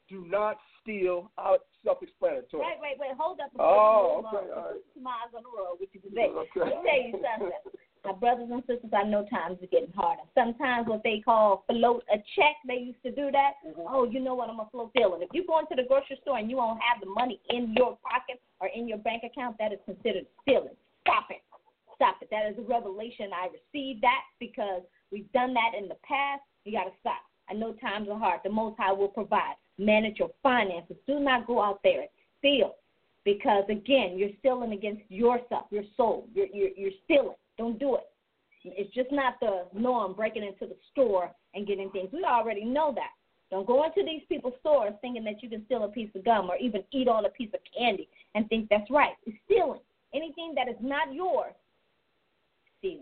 Do not steal. Out self-explanatory. Wait, wait, wait. Hold up. Oh, okay. okay. All right. Put some eyes on the road with you today. Okay. Let me tell you something. My brothers and sisters, I know times are getting harder. Sometimes what they call float a check, they used to do that. Mm-hmm. Oh, you know what, I'm going to float stealing. If you go into the grocery store and you don't have the money in your pocket or in your bank account, that is considered stealing. Stop it. Stop it. That is a revelation. I received that because we've done that in the past. You got to stop. I know times are hard. The Most High will provide. Manage your finances. Do not go out there and steal because, again, you're stealing against yourself, your soul. You're, you're, you're stealing. Don't do it. It's just not the norm, breaking into the store and getting things. We already know that. Don't go into these people's stores thinking that you can steal a piece of gum or even eat on a piece of candy and think that's right. It's stealing. Anything that is not yours, stealing.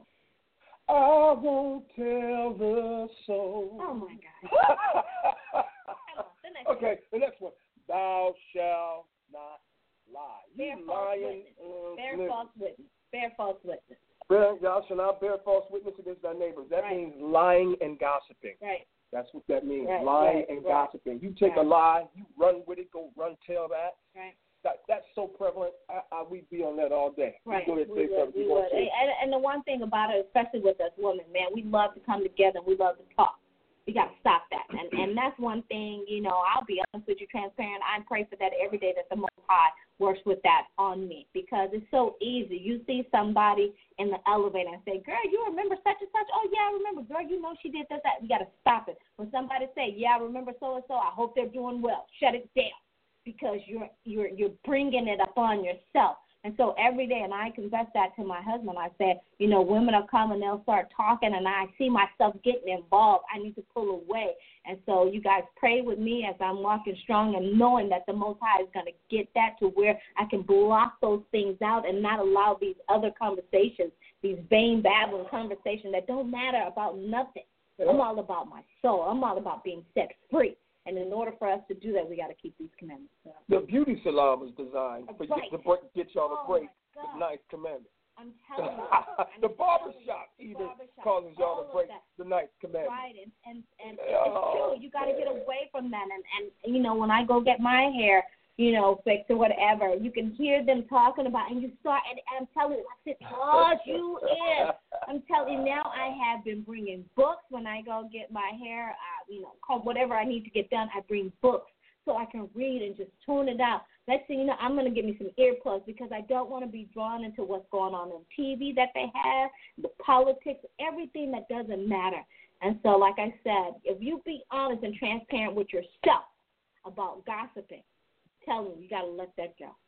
I won't tell the soul. Oh, my God. Come on, the next okay, one. the next one. Thou shalt not lie. Bear You false lying. witness. Uh, Bear listen. false witness. Bear false witness. Bear, thou shalt not bear false witness against thy neighbors. That Right. means lying and gossiping. Right. That's what that means, Right, lying right, and right. gossiping. You take Right. a lie, you run with it, go run tell that. Right. That that's so prevalent. I, I, we'd be on that all day. Right. You go ahead and We say would. something We you want would. to say. And, and the one thing about it, especially with us women, man, we love to come together and we love to talk. We got to stop that. And and that's one thing, you know, I'll be honest with you, transparent. I pray for that every day, that the Most High works with that on me because it's so easy. You see somebody in the elevator and say, girl, you remember such and such? Oh, yeah, I remember. Girl, you know she did this, that. We got to stop it. When somebody say, yeah, I remember so-and-so, I hope they're doing well. Shut it down because you're you're you're bringing it upon yourself. And so every day, and I confess that to my husband, I said, you know, women are coming, they'll start talking, and I see myself getting involved. I need to pull away. And so you guys pray with me as I'm walking strong and knowing that the Most High is going to get that to where I can block those things out and not allow these other conversations, these vain, babbling conversations that don't matter about nothing. Yeah. I'm all about my soul. I'm all about being set free. And in order for us to do that, we got to keep these commandments. The beauty salon was designed for right. you to break, get y'all to oh break the ninth commandment. I'm telling you. the I'm barbershop you, even barbershop, causes y'all to break that. the ninth commandment. Right, and, and, and oh, it's true. You got to get away from that. And, and, you know, when I go get my hair, you know, fixed or whatever, you can hear them talking about, and you start, and, and I'm telling you, like, it draws you in. I'm telling you, now I have been bringing books when I go get my hair, uh, you know, whatever I need to get done, I bring books so I can read and just tune it out. Next thing you know, I'm going to get me some earplugs because I don't want to be drawn into what's going on on T V that they have, the politics, everything that doesn't matter. And so, like I said, if you be honest and transparent with yourself about gossiping, tell them you got to let that go.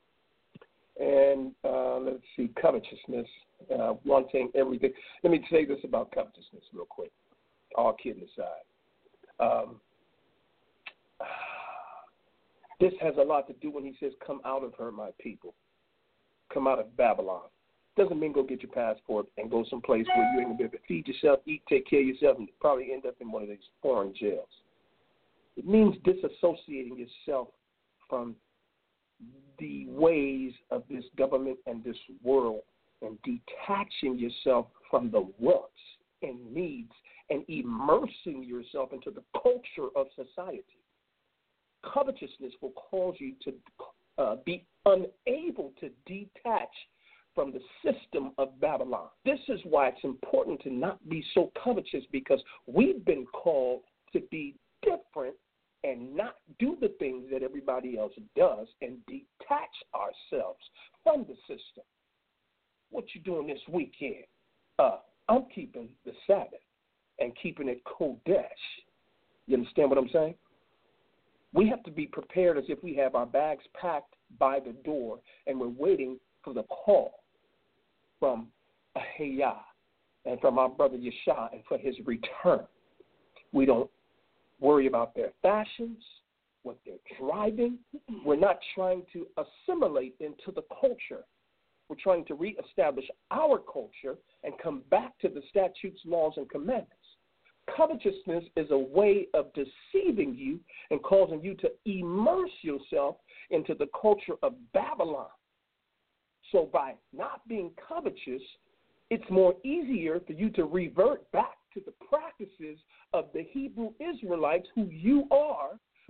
And uh, let's see, covetousness, uh, wanting everything. Let me say this about covetousness real quick, all kidding aside. Um, this has a lot to do when he says, come out of her, my people. Come out of Babylon. Doesn't mean go get your passport and go someplace where you ain't going to be able to feed yourself, eat, take care of yourself, and probably end up in one of these foreign jails. It means disassociating yourself from the ways of this government and this world and detaching yourself from the wants and needs and immersing yourself into the culture of society. Covetousness will cause you to uh, be unable to detach from the system of Babylon. This is why it's important to not be so covetous, because we've been called to be different and not do the things that everybody else does and detach ourselves from the system. What you doing this weekend? Uh, I'm keeping the Sabbath and keeping it Kodesh. You understand what I'm saying? We have to be prepared as if we have our bags packed by the door and we're waiting for the call from Ahiyah and from our brother Yeshua and for his return. We don't worry about their fashions, what they're driving. We're not trying to assimilate into the culture. We're trying to reestablish our culture and come back to the statutes, laws, and commandments. Covetousness is a way of deceiving you and causing you to immerse yourself into the culture of Babylon. So by not being covetous, it's more easier for you to revert back to the practices of the Hebrew Israelites who you are, which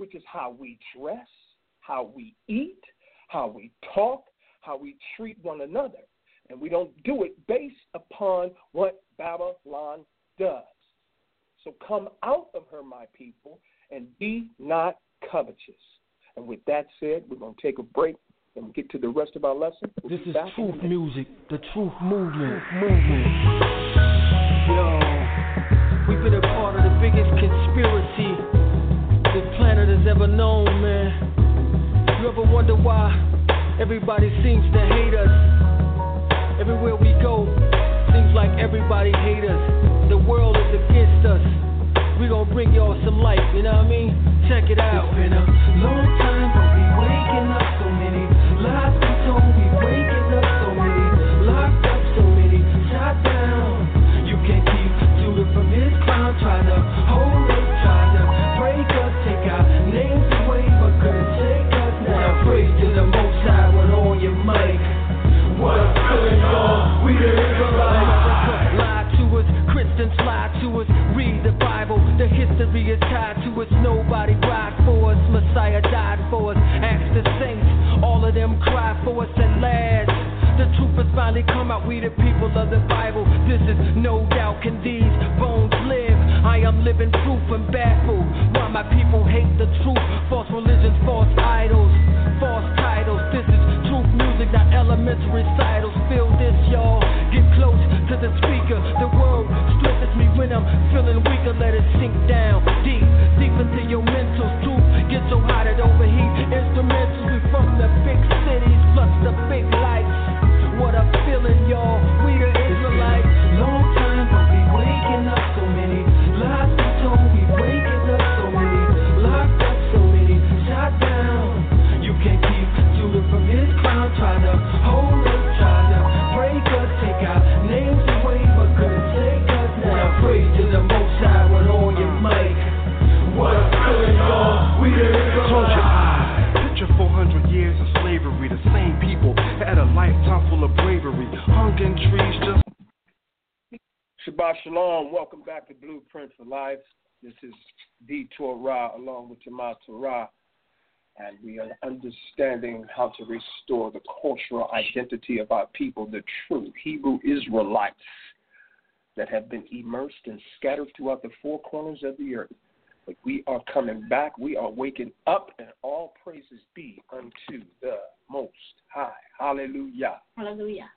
which is how we dress, how we eat, how we talk, how we treat one another. And we don't do it based upon what Babylon does. So come out of her, my people, and be not covetous. And with that said, we're going to take a break and we'll get to the rest of our lesson. We'll this is back Truth Music, the Truth Movement. movement. Yo, we've been a part of the biggest conspiracy this planet has ever known, man. You ever wonder why everybody seems to hate us? Everywhere we go, seems like everybody hates us. The world is against us. We gon' bring y'all some light, you know what I mean? Check it out. It's been a long time, but we waking up so many lies we told. We waking up so many locked up, so many shot down. You can't keep Judah from his crown. Try to hold us, try to break us, take our names away, but couldn't take us. Now praise to the Most High with all your might. What up, good y'all? We the Israelites. Lie to us, Christians lie to us. Read the Bible, the history is tied to us. Nobody died for us, Messiah died for us. Ask the saints, all of them cry for us at last. The truth has finally come out, we the people of the Bible. This is no doubt, can these bones live? I am living proof and baffled why my people hate the truth. False religions, false idols, false titles. This is truth music, not elementary recitals. Feel this, y'all. Get close to the speaker. The word strengthens me when I'm feeling weaker. Let it sink down deep, deep into your mentals. Truth gets so hot it overheat. Instrumentals, we from the big cities plus the big lights. What I'm feeling, y'all. We the Israelites. Long time, but we waking up so many lies we told. We waking up so many locked up, so many shot down. You can't keep Judah from his crown. Try to hold us, try to break us, take our names away, but couldn't take us. Now praise to the Most High with all your might. What up, good y'all? We the Israelites. Close your eyes. Picture four hundred years of slavery. The same people had a lifetime full of bravery. Hung in trees just. Shabbat Shalom. Welcome back to Blueprint for Life. This is the Torah along with Tamat Torah. And we are understanding how to restore the cultural identity of our people, the true Hebrew Israelites that have been immersed and scattered throughout the four corners of the earth. But we are coming back. We are waking up, and all praises be unto the Most High. Hallelujah. Hallelujah.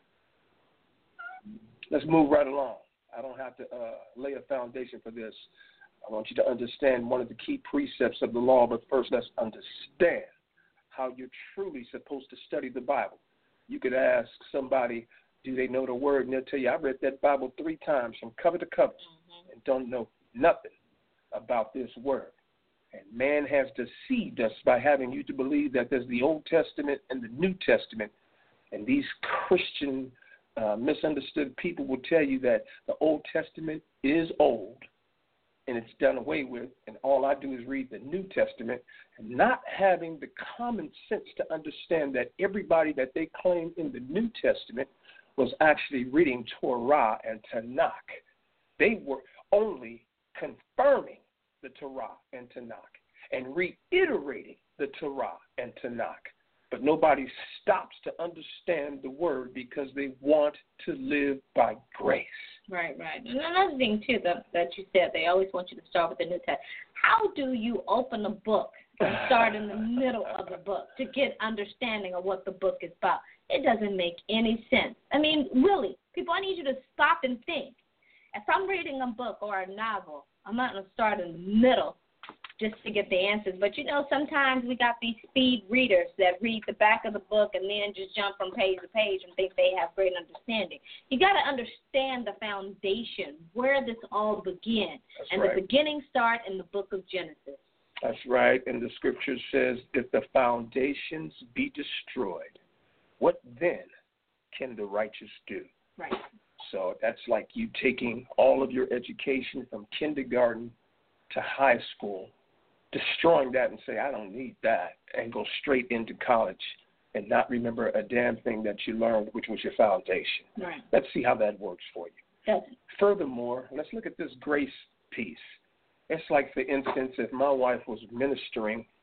Let's move right along. I don't have to uh, lay a foundation for this. I want you to understand one of the key precepts of the law, but first let's understand how you're truly supposed to study the Bible. You could ask somebody, do they know the word? And they'll tell you, I read that Bible three times from cover to cover mm-hmm. and don't know nothing about this word. And man has deceived us by having you to believe that there's the Old Testament and the New Testament. And these Christian uh, misunderstood people will tell you that the Old Testament is old and it's done away with, and all I do is read the New Testament, and not having the common sense to understand that everybody that they claim in the New Testament was actually reading Torah and Tanakh. They were only confirming the Torah and Tanakh and reiterating the Torah and Tanakh. But nobody stops to understand the word because they want to live by grace. Right, right. And another thing, too, that, that you said, they always want you to start with the New Testament. How do you open a book and start in the middle of the book to get understanding of what the book is about? It doesn't make any sense. I mean, really, people, I need you to stop and think. If I'm reading a book or a novel, I'm not going to start in the middle just to get the answers. But, you know, sometimes we got these speed readers that read the back of the book and then just jump from page to page and think they have great understanding. You got to understand the foundation, where this all began. That's and right. The beginning start in the book of Genesis. That's right. And the scripture says, if the foundations be destroyed, what then can the righteous do? Right. So that's like you taking all of your education from kindergarten to high school, destroying that and say, I don't need that, and go straight into college and not remember a damn thing that you learned, which was your foundation. Right. Let's see how that works for you. Yes. Furthermore, let's look at this grace piece. It's like, for instance, if my wife was ministering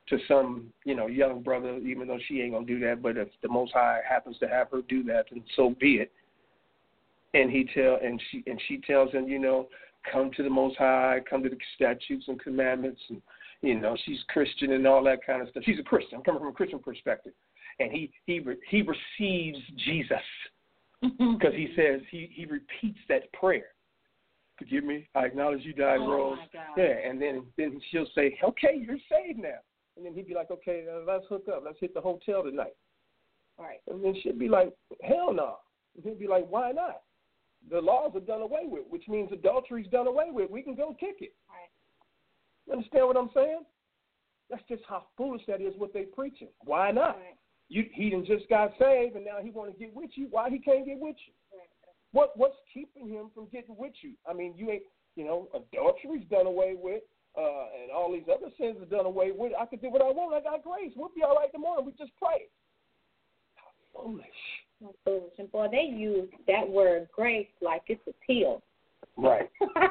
to some, you know, young brother, even though she ain't going to do that, but if the Most High happens to have her do that, then so be it. And he tell and she and she tells him, you know, come to the Most High, come to the statutes and commandments, and you know, she's Christian and all that kind of stuff. She's a Christian. I'm coming from a Christian perspective, and he he he receives Jesus because he says he he repeats that prayer. Forgive me, I acknowledge you died and oh rose. Yeah, and then then she'll say, okay, you're saved now, and then he'd be like, okay, uh, let's hook up, let's hit the hotel tonight. Right. And then she'd be like, hell no. And he'd be like, why not? The laws are done away with, which means adultery's done away with. We can go kick it. Right. You understand what I'm saying? That's just how foolish that is what they preaching. Why not? Right. You, he done just got saved, and now he want to get with you. Why he can't get with you? Right. What What's keeping him from getting with you? I mean, you ain't, you know, adultery's done away with, uh, and all these other sins are done away with. I can do what I want. I got grace. We'll be all right tomorrow. We just pray. How foolish. Foolish. And boy, they use that word grace like it's a pill. Right.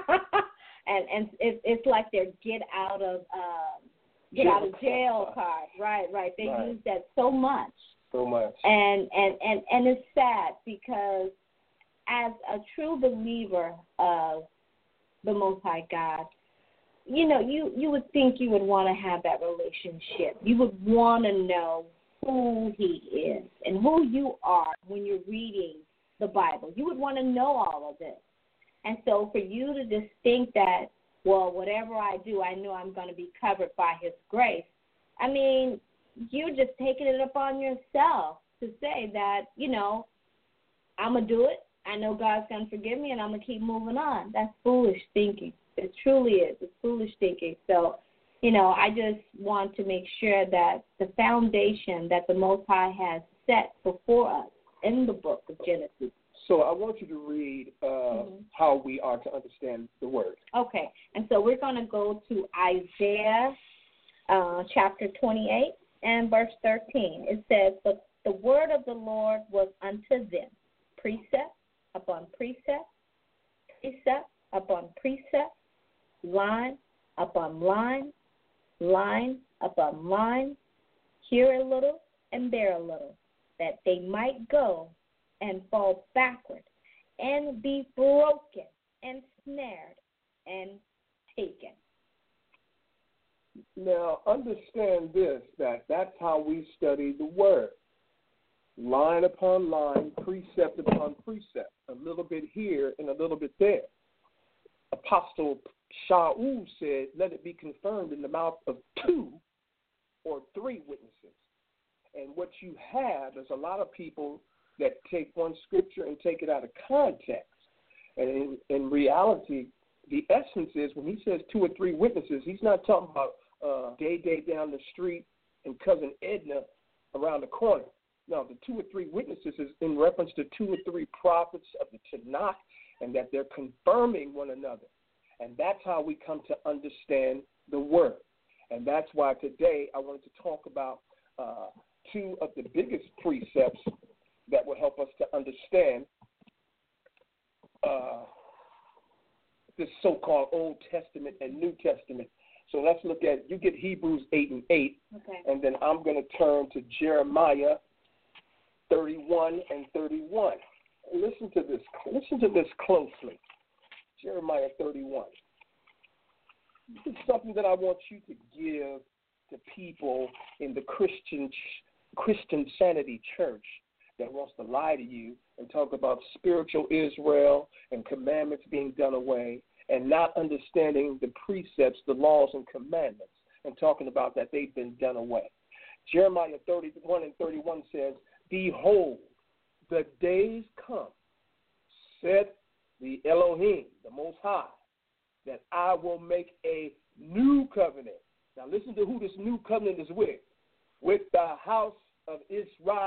and and it's it's like their get out of um, get jail out of jail card. card. Right, right. They right. use that so much. So much. And and, and and it's sad because as a true believer of the Most High God, you know, you, you would think you would want to have that relationship. You would want to know who he is and who you are when you're reading the Bible. You would want to know all of this. And so for you to just think that, well, whatever I do, I know I'm going to be covered by his grace, I mean, you're just taking it upon yourself to say that, you know, I'm going to do it. I know God's going to forgive me, and I'm going to keep moving on. That's foolish thinking. It truly is. It's foolish thinking. So, you know, I just want to make sure that the foundation that the Most High has set before us in the book of Genesis. So I want you to read uh, mm-hmm. how we are to understand the word. Okay. And so we're going to go to Isaiah uh, chapter twenty-eight and verse thirteen. It says, "But the word of the Lord was unto them, precept upon precept, precept upon precept, line upon line, line upon line, here a little and there a little, that they might go and fall backward and be broken and snared and taken." Now, understand this, that that's how we study the word. Line upon line, precept upon precept, a little bit here and a little bit there. Apostle Shaul said, let it be confirmed in the mouth of two or three witnesses. And what you have is a lot of people that take one scripture and take it out of context. And in, in reality, the essence is when he says two or three witnesses, he's not talking about uh, Day Day down the street and Cousin Edna around the corner. No, the two or three witnesses is in reference to two or three prophets of the Tanakh, and that they're confirming one another. And that's how we come to understand the word. And that's why today I wanted to talk about uh, two of the biggest precepts that will help us to understand uh, this so-called Old Testament and New Testament. So let's look at, you get Hebrews eight and eight, okay. And then I'm going to turn to Jeremiah thirty-one and thirty-one. Listen to this. Listen to this closely. Jeremiah thirty-one. This is something that I want you to give to people in the Christian Christian Sanity Church that wants to lie to you and talk about spiritual Israel and commandments being done away and not understanding the precepts, the laws, and commandments, and talking about that they've been done away. Jeremiah thirty-one and thirty-one says, "Behold, the days come, said the Elohim, the Most High, that I will make a new covenant." Now listen to who this new covenant is with. With the house of Israel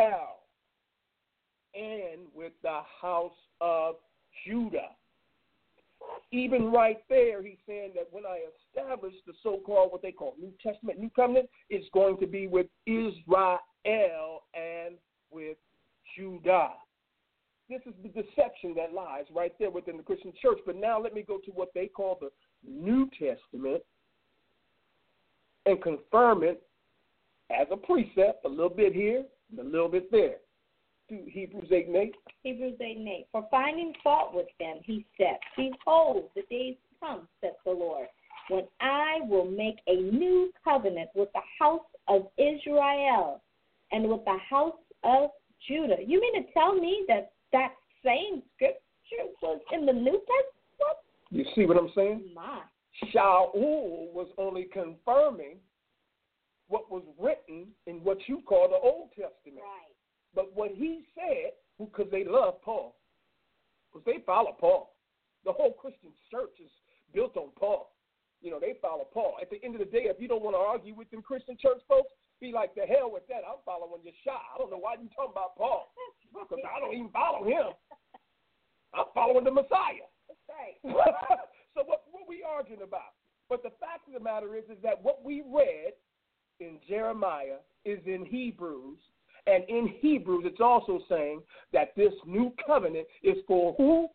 and with the house of Judah. Even right there, he's saying that when I establish the so-called, what they call New Testament, New Covenant, it's going to be with Israel and with Judah. This is the deception that lies right there within the Christian church. But now let me go to what they call the New Testament. and confirm it as a precept, a little bit here and a little bit there. Do Hebrews eight and eight. Hebrews eight and eight. For finding fault with them, he said, behold, the days come, saith the Lord, when I will make a new covenant with the house of Israel and with the house of Judah. You mean to tell me that that same scripture was in the New Testament? You see what I'm saying? My. Shaul was only confirming what was written in what you call the Old Testament. Right. But what he said, because they love Paul, because they follow Paul. The whole Christian church is built on Paul. You know, they follow Paul. At the end of the day, if you don't want to argue with them Christian church folks, be like, the hell with that. I'm following Yeshua. I don't know why you talking about Paul, because I don't even follow him. I'm following the Messiah. That's right. So what, what we arguing about? But the fact of the matter is, is that what we read in Jeremiah is in Hebrews. And in Hebrews, it's also saying that this new covenant is for who?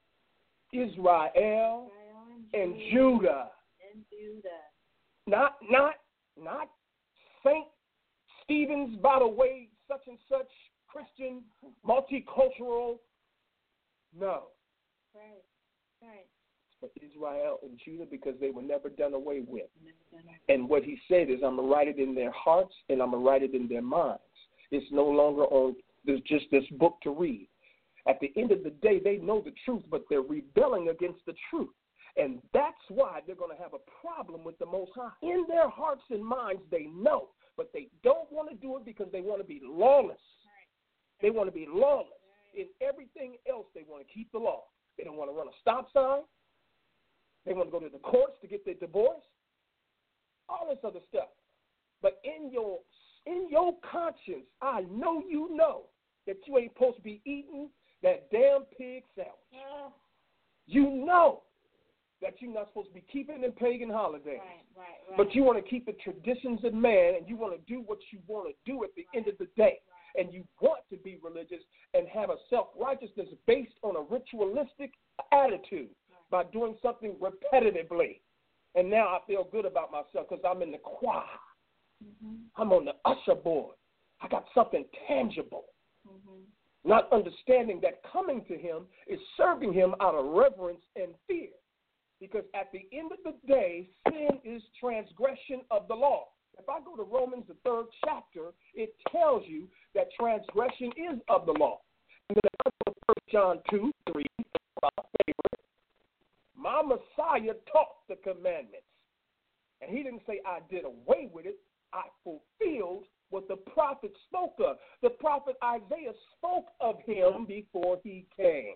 Israel and Judah. And Judah. Not, not, not Saint Stephen's, by the way, such and such Christian, multicultural. No. Right. Right. But Israel and Judah, because they were never done away with. And what he said is, I'm going to write it in their hearts and I'm going to write it in their minds. It's no longer on there's just this book to read. At the end of the day, they know the truth, but they're rebelling against the truth. And that's why they're going to have a problem with the Most High. In their hearts and minds, they know, but they don't want to do it because they want to be lawless. They want to be lawless. In everything else, they want to keep the law. They don't want to run a stop sign. They want to go to the courts to get their divorce. All this other stuff. But in your in your conscience, I know you know that you ain't supposed to be eating that damn pig sandwich. Uh, you know that you're not supposed to be keeping them pagan holidays. right, right, right. But you want to keep the traditions of man, and you want to do what you want to do at the end of the day. And you want to be religious and have a self-righteousness based on a ritualistic attitude by doing something repetitively. And now I feel good about myself because I'm in the choir. Mm-hmm. I'm on the usher board. I got something tangible. Mm-hmm. Not understanding that coming to him is serving him out of reverence and fear. Because at the end of the day, sin is transgression of the law. If I go to Romans, the third chapter, it tells you that transgression is of the law. And then if I go to First John two, three, my favorite, my Messiah taught the commandments. And he didn't say I did away with it. I fulfilled what the prophet spoke of. The prophet Isaiah spoke of him before he came.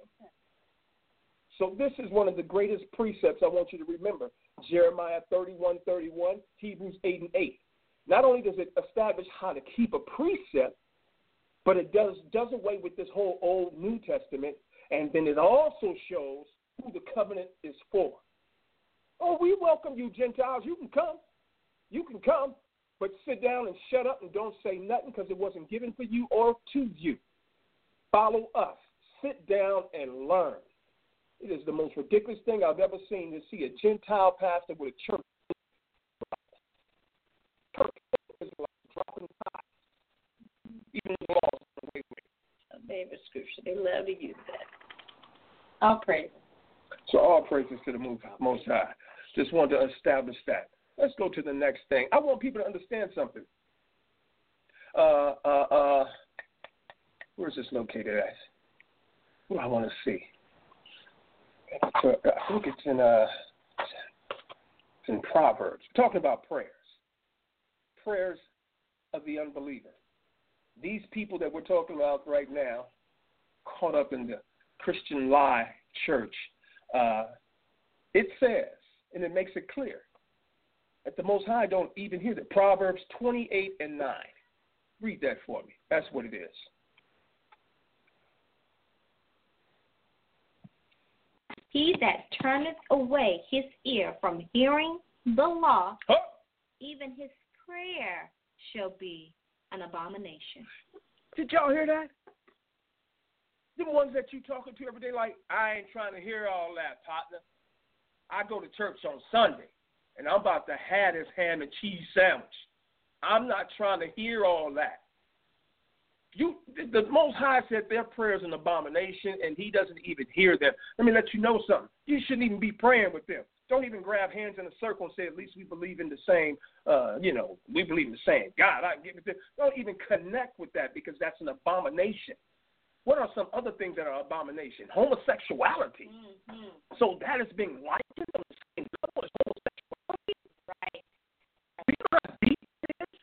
So this is one of the greatest precepts I want you to remember. Jeremiah thirty-one thirty-one, Hebrews eight and eight. Not only does it establish how to keep a precept, but it does, does away with this whole Old New Testament, and then it also shows who the covenant is for. Oh, we welcome you, Gentiles. You can come. You can come, but sit down and shut up and don't say nothing because it wasn't given for you or to you. Follow us. Sit down and learn. It is the most ridiculous thing I've ever seen to see a Gentile pastor with a church. Dropping ties. Even the laws are away with it. A favorite scripture. They love to use that. All praise. So all praises to the Most High. Just wanted to establish that. Let's go to the next thing. I want people to understand something. Uh, uh, uh, where's this located at? What do I want to see? I think it's in uh, it's in Proverbs. We're talking about prayers. Prayers of the unbeliever. These people that we're talking about right now, caught up in the Christian lie church, uh, it says, and it makes it clear, that the Most High don't even hear that. Proverbs twenty-eight and nine. Read that for me. That's what it is. He that turneth away his ear from hearing the law, huh? even his prayer shall be an abomination. Did y'all hear that? The ones that you talking to every day, like, I ain't trying to hear all that, partner. I go to church on Sunday. and I'm about to have this ham and cheese sandwich. I'm not trying to hear all that. You, the Most High said their prayer is an abomination, and he doesn't even hear them. Let me let you know something. You shouldn't even be praying with them. Don't even grab hands in a circle and say, at least we believe in the same, uh, you know, we believe in the same God. I get with them. Don't even connect with that because that's an abomination. What are some other things that are abomination? Homosexuality. Mm-hmm. So that is being likened on the same level as homosexuality. Right. You know how deep it is?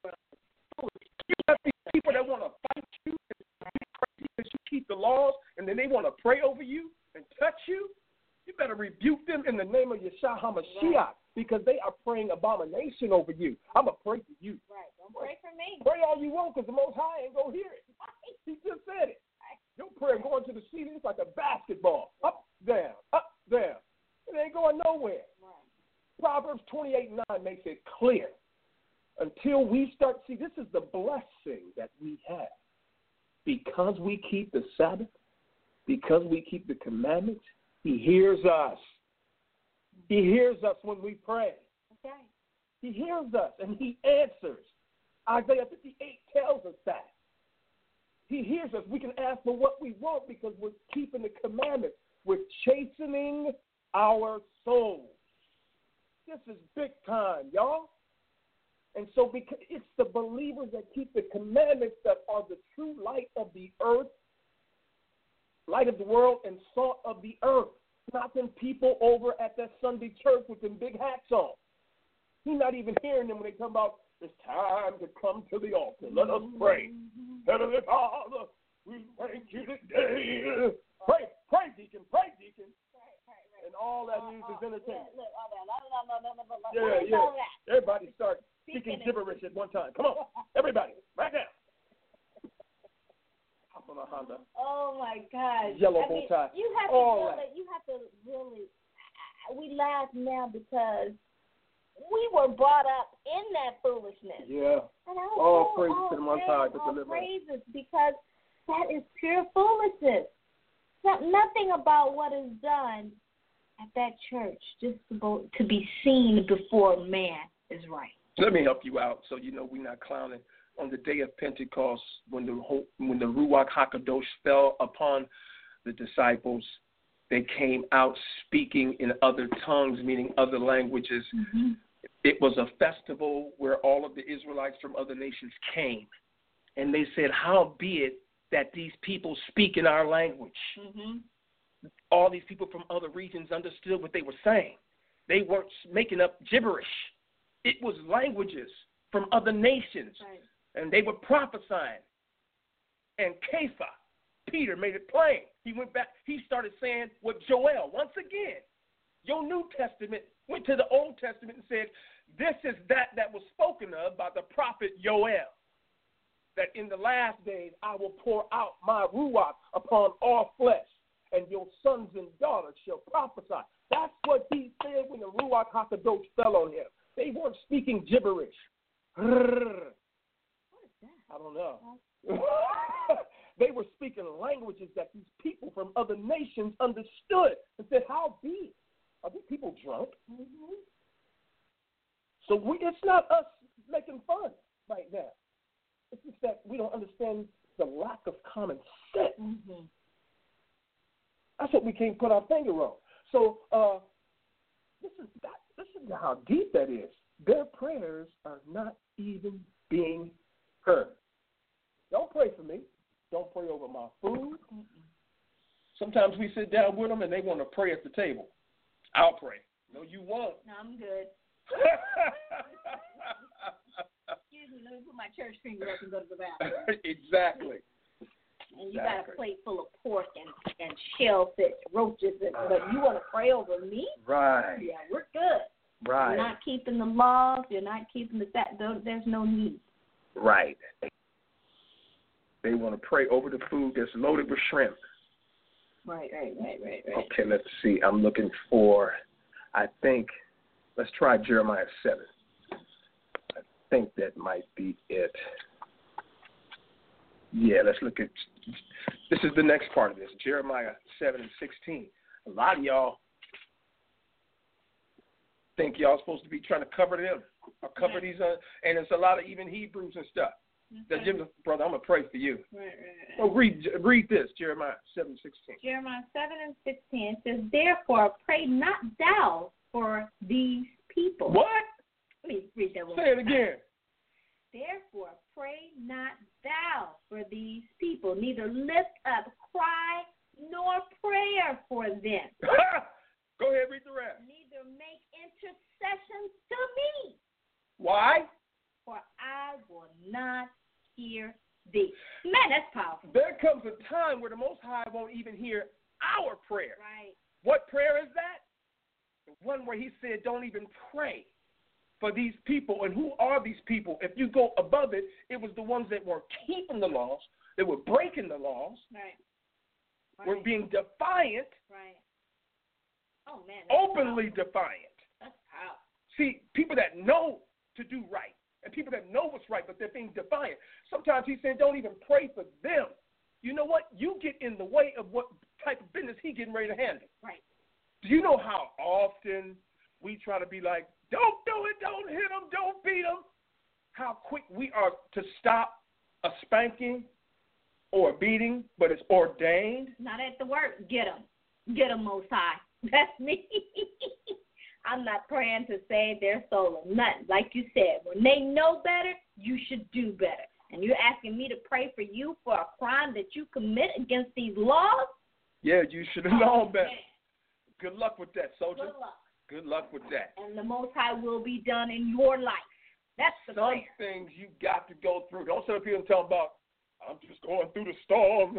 You have these people that want to fight you and be crazy because you keep the laws, and then they want to pray over you and touch you. You better rebuke them in the name of Yeshua HaMashiach, right, because they are praying abomination over you. I'm going to pray for you. Right. Don't pray for me. Pray all you want because the Most High ain't going to hear it. He just said it. Your prayer going to the ceiling, it's like a basketball. Up, down, up, down. It ain't going nowhere. Right. Proverbs twenty-eight nine makes it clear. Until we start, see, this is the blessing that we have. Because we keep the Sabbath, because we keep the commandments, he hears us. He hears us when we pray. Okay. He hears us and he answers. Isaiah fifty-eight tells us that. He hears us. We can ask for what we want because we're keeping the commandments. We're chastening our souls. This is big time, y'all. And so because it's the believers that keep the commandments that are the true light of the earth, light of the world, and salt of the earth. Not them people over at that Sunday church with them big hats on. He's not even hearing them when they come about, it's time to come to the altar. Let us pray. Heavenly Father, we thank you today. Pray, pray, deacon, pray, deacon. Right, right, right. And all that uh, news uh, is entertainment. Look, look, all that. No, no, no, no, no, no, no. Yeah, yeah. All that? Everybody start Speaking speaking gibberish at one time. Come on, everybody, right now. Hop on a Honda. Oh my gosh. Yellow I bow mean, tie. You have all to really, that. you have to really. We laugh now because we were brought up in that foolishness. Yeah. And I was All so, praises oh, to the Most man, High to all deliver us. praises because that is pure foolishness. No, nothing about what is done at that church just to, go, to be seen before man is right. Let me help you out so you know we're not clowning. On the day of Pentecost, when the when the Ruach HaKadosh fell upon the disciples, they came out speaking in other tongues, meaning other languages. Mm-hmm. It was a festival where all of the Israelites from other nations came. And they said, how be it that these people speak in our language? Mm-hmm. All these people from other regions understood what they were saying. They weren't making up gibberish. It was languages from other nations. Right. And they were prophesying. And Kepha, Peter, made it plain. He went back. He started saying what Joel, once again, your New Testament went to the Old Testament and said, this is that that was spoken of by the prophet Joel, that in the last days I will pour out my Ruach upon all flesh, and your sons and daughters shall prophesy. That's what he said when the Ruach HaKadosh fell on him. They weren't speaking gibberish. What is that? I don't know. They were speaking languages that these people from other nations understood and said, how be it? Are these people drunk? Mm-hmm. So we, it's not us making fun right now. It's just that we don't understand the lack of common sense. Mm-hmm. That's what we can't put our finger on. So uh, this is that. This is how deep that is. Their prayers are not even being heard. Don't pray for me. Don't pray over my food. Mm-mm. Sometimes we sit down with them and they want to pray at the table. I'll pray. No, you won't. No, I'm good. Excuse me, let me put my church finger up and go to the bathroom. Exactly. And you exactly. got a plate full of pork and, and shellfish, roaches, and, but you want to pray over me? Right. Yeah, we're good. Right. You're not keeping the laws. You're not keeping the that. There's no need. Right. They want to pray over the food that's loaded with shrimp. Right, right, right, right, right. Okay, let's see. I'm looking for, I think, let's try Jeremiah seven. I think that might be it. Yeah, let's look at, this is the next part of this, Jeremiah seven and sixteen. A lot of y'all, think y'all supposed to be trying to cover them or cover Right. these, uh, and it's a lot of even Hebrews and stuff. That Okay. brother, I'm gonna pray for you. Right, right, right. Oh, read read this, Jeremiah seven sixteen. Jeremiah seven and sixteen says, "Therefore pray not thou for these people." What? Let me read that one. Say it again. Therefore pray not thou for these people, neither lift up cry nor prayer for them, Go ahead, read the rest. neither make intercessions to me, Why? for I will not hear thee. Man, that's powerful. There comes a time where the Most High won't even hear our prayer. Right. What prayer is that? The one where he said, don't even pray for these people. And who are these people? If you go above it, it was the ones that were keeping the laws, that were breaking the laws, Right. Right. were being defiant, Right. Oh, man. That's openly powerful. defiant. That's powerful. See, people that know to do right, and people that know what's right, but they're being defiant. Sometimes he said, don't even pray for them. You know what? You get in the way of what type of business he getting ready to handle. Right. Do you know how often we try to be like, don't do it, don't hit them, don't beat them? How quick we are to stop a spanking or a beating, but it's ordained. Not at the work. Get them. Get them, Most High. That's me. I'm not praying to save their soul or nothing. Like you said, when they know better, you should do better. And you're asking me to pray for you for a crime that you commit against these laws? Yeah, you should have known Oh, better. man. Good luck with that, soldier. Good luck. Good luck with that. And the Most High will be done in your life. That's the Some prayer. things you got to go through. Don't sit up here and tell about, I'm just going through the storm.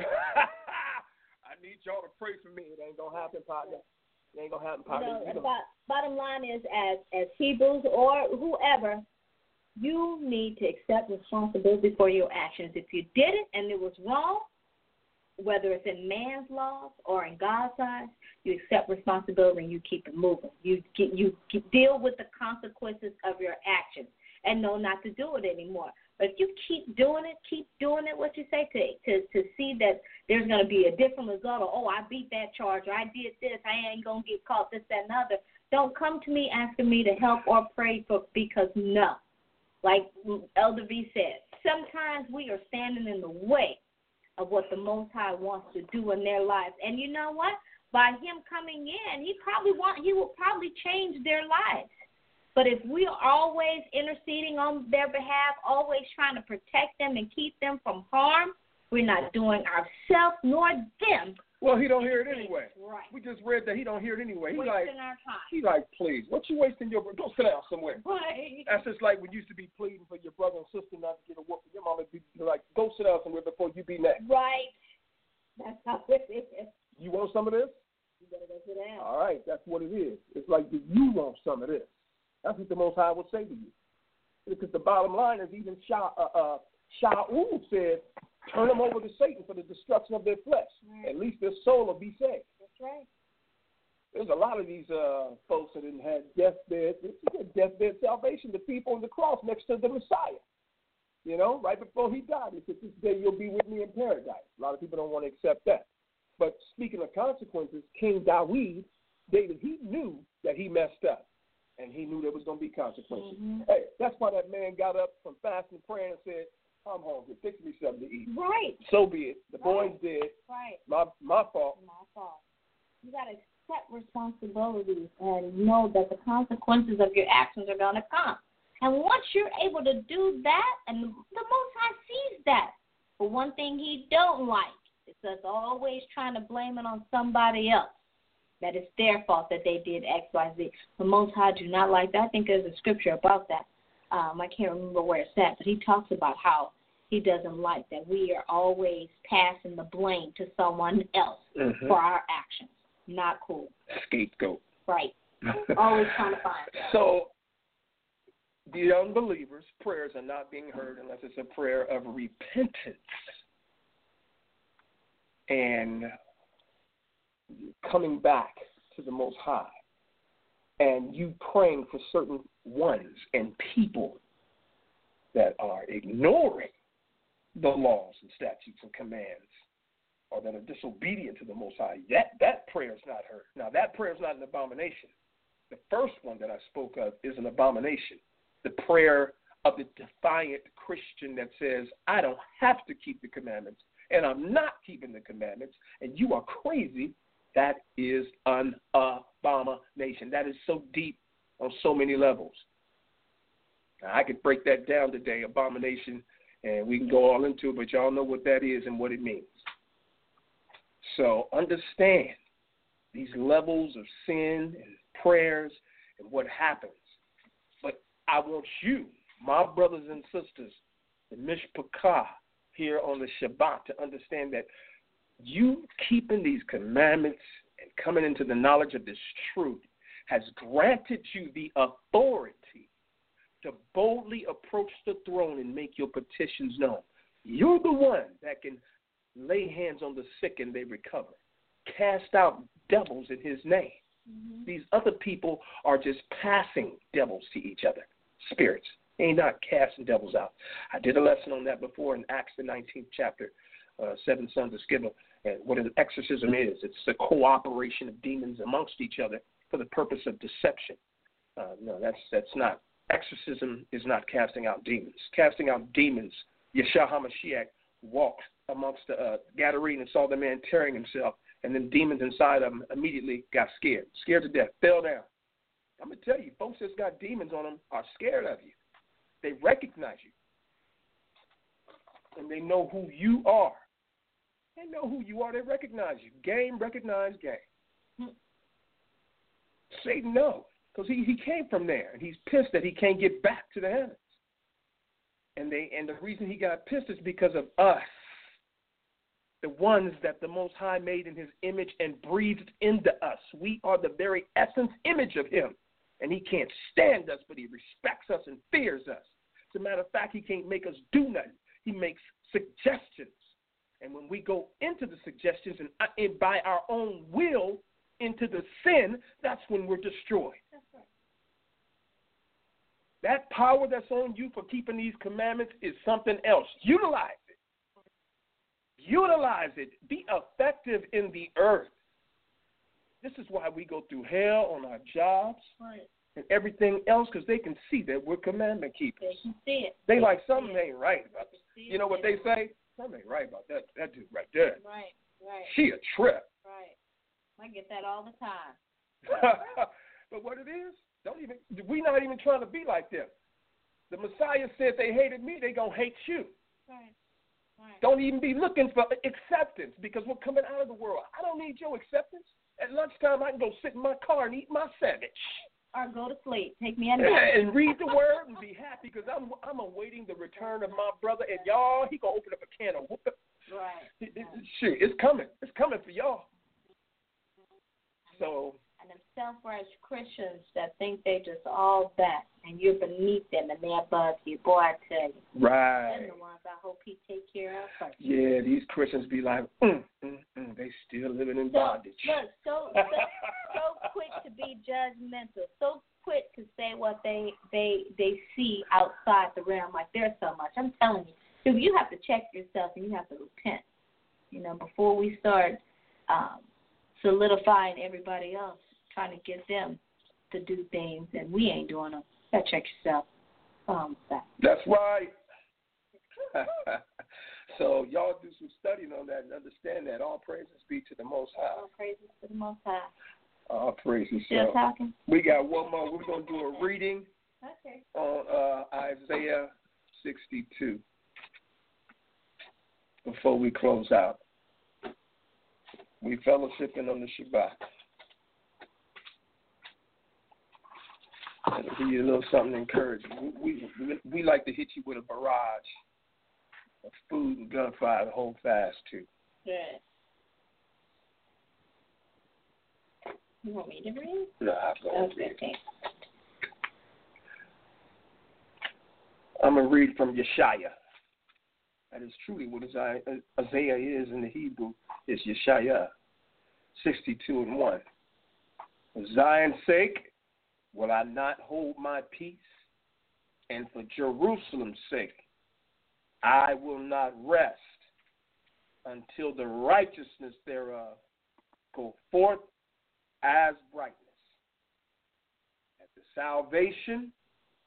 I need y'all to pray for me. It ain't going to happen, partner. It ain't going to happen, partner. No, You know. bo- bottom line is, as as Hebrews or whoever, You need to accept responsibility for your actions. If you did it and it was wrong, whether it's in man's laws or in God's eyes, you accept responsibility and you keep it moving. You get, you get, deal with the consequences of your actions and know not to do it anymore. But if you keep doing it, keep doing it, what you say, to to, to see that there's going to be a different result, or, oh, I beat that charge, or I did this, I ain't going to get caught, this, that, and other. Don't come to me asking me to help or pray for, because no. Like Elder V said, sometimes we are standing in the way of what the Most High wants to do in their lives. And you know what? By him coming in, he probably want he will probably change their lives. But if we are always interceding on their behalf, always trying to protect them and keep them from harm, we're not doing ourselves nor them. Well, he don't hear it anyway. Right. We just read that he don't hear it anyway. He Wasting like, our time. he like, please, what you wasting your, go sit down somewhere. Right. That's just like we used to be pleading for your brother and sister not to get a whooping. Your mama be like, go sit down somewhere before you be next. right? That's how it is. You want some of this? You better go sit down. All right, that's what it is. It's like, do you want some of this? That's what the Most High will say to you. Because the bottom line is, even Sha, uh, uh, Shaul said, turn them over to Satan for the destruction of their flesh. Right. At least their soul will be saved. That's right. There's a lot of these uh, folks that didn't have deathbed, deathbed salvation, the people on the cross next to the Messiah. You know, right before he died, he said, this day you'll be with me in paradise. A lot of people don't want to accept that. But speaking of consequences, King Dawid, David, he knew that he messed up, and he knew there was going to be consequences. Mm-hmm. Hey, that's why that man got up from fasting and praying and said, I'm hungry, fix me something to eat. Right. So be it. The Right. boy's dead. Right. My, my fault. My fault. You got to accept responsibility and know that the consequences of your actions are going to come. And once you're able to do that, and the Most High sees that. But one thing he don't like is us always trying to blame it on somebody else. That it's their fault that they did X, Y, Z. The Most High do not like that. I think there's a scripture about that. Um, I can't remember where it's at, but he talks about how he doesn't like that we are always passing the blame to someone else Mm-hmm. for our actions. Not cool. Scapegoat. Right. Always trying to find that. So the unbelievers' prayers are not being heard unless it's a prayer of repentance and coming back to the Most High, and you praying for certain ones and people that are ignoring the laws and statutes and commands, or that are disobedient to the Most High. That that prayer is not heard. Now, that prayer is not an abomination. The first one that I spoke of is an abomination. The prayer of the defiant Christian that says, I don't have to keep the commandments, and I'm not keeping the commandments, and you are crazy. That is an abomination. That is so deep on so many levels. Now, I could break that down today, abomination, and we can go all into it, but y'all know what that is and what it means. So understand these levels of sin and prayers and what happens. But I want you, my brothers and sisters, the Mishpachah here on the Shabbat, to understand that you keeping these commandments and coming into the knowledge of this truth has granted you the authority to boldly approach the throne and make your petitions known. You're the one that can lay hands on the sick and they recover, cast out devils in his name. Mm-hmm. These other people are just passing devils to each other, spirits. They ain't not casting devils out. I did a lesson on that before in Acts, the nineteenth chapter, uh, seven sons of Sceva, and what an exorcism is. It's the cooperation of demons amongst each other for the purpose of deception. Uh, no, that's that's not. Exorcism is not casting out demons. Casting out demons, Yeshua HaMashiach walked amongst the uh, Gadarene and saw the man tearing himself, and then demons inside of him immediately got scared, scared to death, fell down. I'm going to tell you, folks that's got demons on them are scared of you. They recognize you, and they know who you are. They know who you are. They recognize you. Game, recognize game. Hmm. Satan knows. Because he, he came from there, and he's pissed that he can't get back to the heavens. And they and the reason he got pissed is because of us, the ones that the Most High made in his image and breathed into us. We are the very essence image of him, and he can't stand us, but he respects us and fears us. As a matter of fact, he can't make us do nothing. He makes suggestions. And when we go into the suggestions and, and by our own will into the sin, that's when we're destroyed. That power that's on you for keeping these commandments is something else. Utilize it. Utilize it. Be effective in the earth. This is why we go through hell on our jobs right. and everything else, because they can see that we're commandment keepers. They can see it. They, they like, something ain't right about this. You know what they say? Something ain't right about that, that dude right there. Right, right. She a trip. Right. I get that all the time. But what it is, don't even we not even trying to be like them. The Messiah said they hated me, they gonna hate you. Right. Right. Don't even be looking for acceptance because we're coming out of the world. I don't need your acceptance. At lunchtime, I can go sit in my car and eat my sandwich. Or go to sleep. Take me in and read the word and be happy because I'm I'm awaiting the return of my brother. And y'all, he gonna open up a can of whoop. Right. It, it, it, shit, it's coming. It's coming for y'all. So. And them self-righteous Christians that think they just all that, and you're beneath them, and they're above you. Boy, I tell you. Right. They're the ones I hope he take care of first. Yeah, these Christians be like, mm, mm, mm, they still living in so, bondage. Look, so, so, so quick to be judgmental, so quick to say what they, they, they see outside the realm, like there's so much. I'm telling you, you have to check yourself, and you have to repent, you know, before we start um, solidifying everybody else, trying to get them to do things, and we ain't doing them. You gotta check yourself. Um, that. That's right. So y'all do some studying on that and understand that. All praises be to the Most High. All praises to the Most High. All praises. Still so talking? We got one more. We're going to do a reading okay. on uh, Isaiah sixty-two before we close out. We fellowshipping on the Shabbat. It'll give you a little something encouraging. We, we we like to hit you with a barrage of food and gunfire to hold fast to. Yeah. You want me to read? No, I'm going to read. Okay. I'm going to read from Yeshaya. That is truly what Isaiah is in the Hebrew. It's Yeshaya sixty-two and one. For Zion's sake, will I not hold my peace? And for Jerusalem's sake, I will not rest until the righteousness thereof go forth as brightness, salvation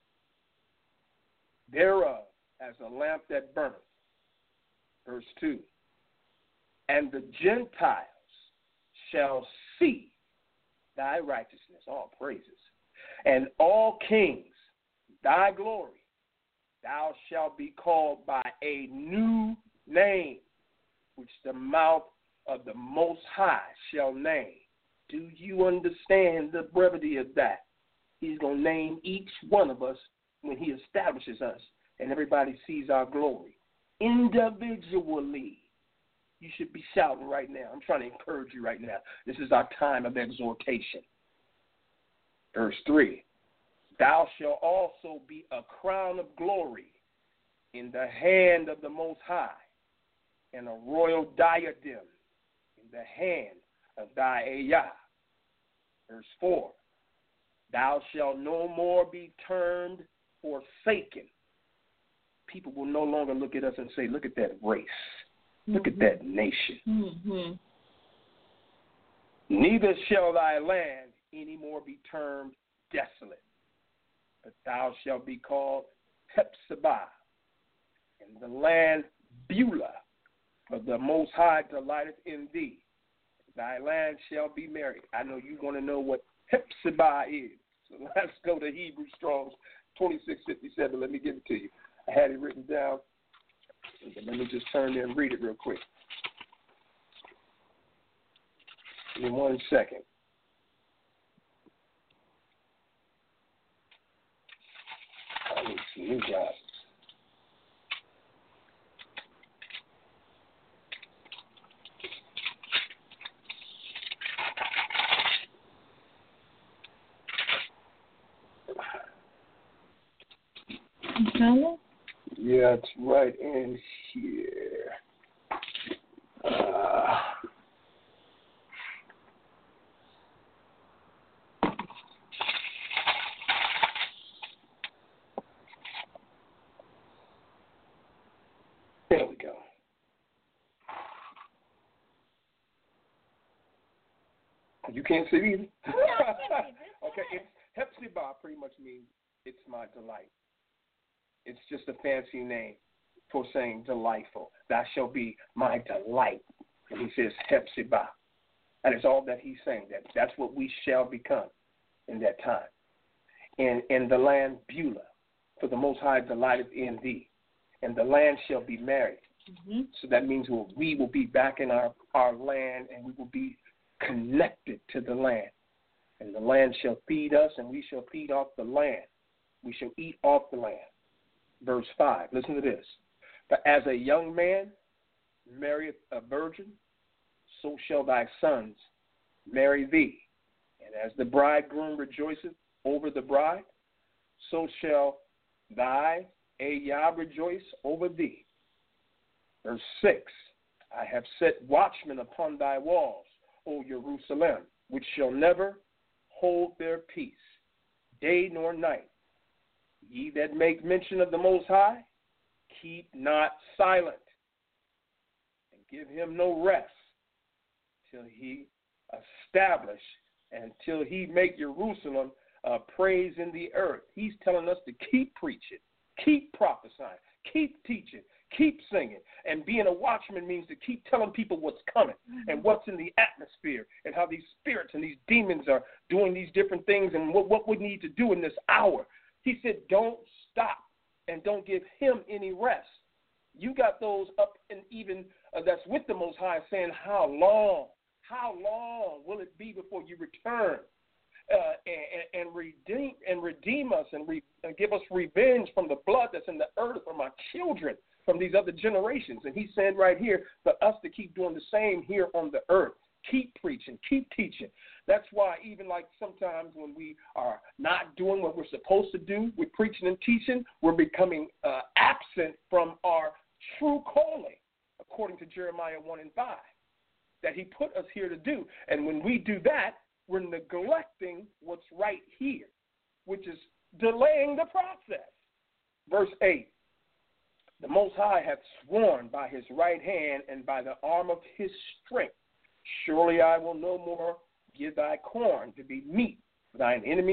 thereof as a lamp that burneth. Verse two, and the Gentiles shall see thy righteousness, all praises, and all kings thy glory. Thou shalt be called by a new name, which the mouth of the Most High shall name. Do you understand the brevity of that? He's going to name each one of us when he establishes us, and everybody sees our glory. Individually, you should be shouting right now. I'm trying to encourage you right now. This is our time of exhortation. Verse three, thou shalt also be a crown of glory in the hand of the Most High, and a royal diadem in the hand of thy Ayah. Verse four, thou shalt no more be termed forsaken. People will no longer look at us and say, look at that race. Look mm-hmm. at that nation. Mm-hmm. Neither shall thy land any more be termed desolate, but thou shalt be called Hephzibah, and the land Beulah, for the Most High delighteth in thee. Thy land shall be married. I know you want to know what Hephzibah is. So let's go to Hebrew Strong's twenty-six fifty-seven. Let me give it to you. I had it written down. Let me just turn there and read it real quick. Give me one second. I need some new glasses. Hello? Yeah, it's right in here. Uh, there we go. You can't see it either? Okay, it's Hephzibah pretty much means it's my delight. It's just a fancy name for saying delightful. That shall be my delight. And he says Hephzibah. That is all that he's saying. That that's what we shall become in that time. And in the land Beulah, for the Most High delighteth in thee. And the land shall be married. Mm-hmm. So that means we'll, we will be back in our, our land, and we will be connected to the land. And the land shall feed us, and we shall feed off the land. We shall eat off the land. Verse five, listen to this. But as a young man marrieth a virgin, so shall thy sons marry thee. And as the bridegroom rejoiceth over the bride, so shall thy Ayah rejoice over thee. Verse six, I have set watchmen upon thy walls, O Jerusalem, which shall never hold their peace, day nor night. Ye that make mention of the Most High, keep not silent, and give him no rest, till he establish and till he make Jerusalem a praise in the earth. He's telling us to keep preaching, keep prophesying, keep teaching, keep singing. And being a watchman means to keep telling people what's coming mm-hmm. and what's in the atmosphere and how these spirits and these demons are doing these different things and what, what we need to do in this hour. He said, don't stop and don't give him any rest. You got those up and even uh, that's with the Most High saying, how long, how long will it be before you return uh, and, and redeem and redeem us and, re, and give us revenge from the blood that's in the earth from our children, from these other generations. And he said right here for us to keep doing the same here on the earth. Keep preaching, keep teaching. That's why even like sometimes when we are not doing what we're supposed to do with preaching and teaching, we're becoming uh, absent from our true calling, according to Jeremiah one and five, that he put us here to do. And when we do that, we're neglecting what's right here, which is delaying the process. Verse eight, the Most High hath sworn by his right hand and by the arm of his strength, surely I will no more give thy corn to be meat for thine enemies,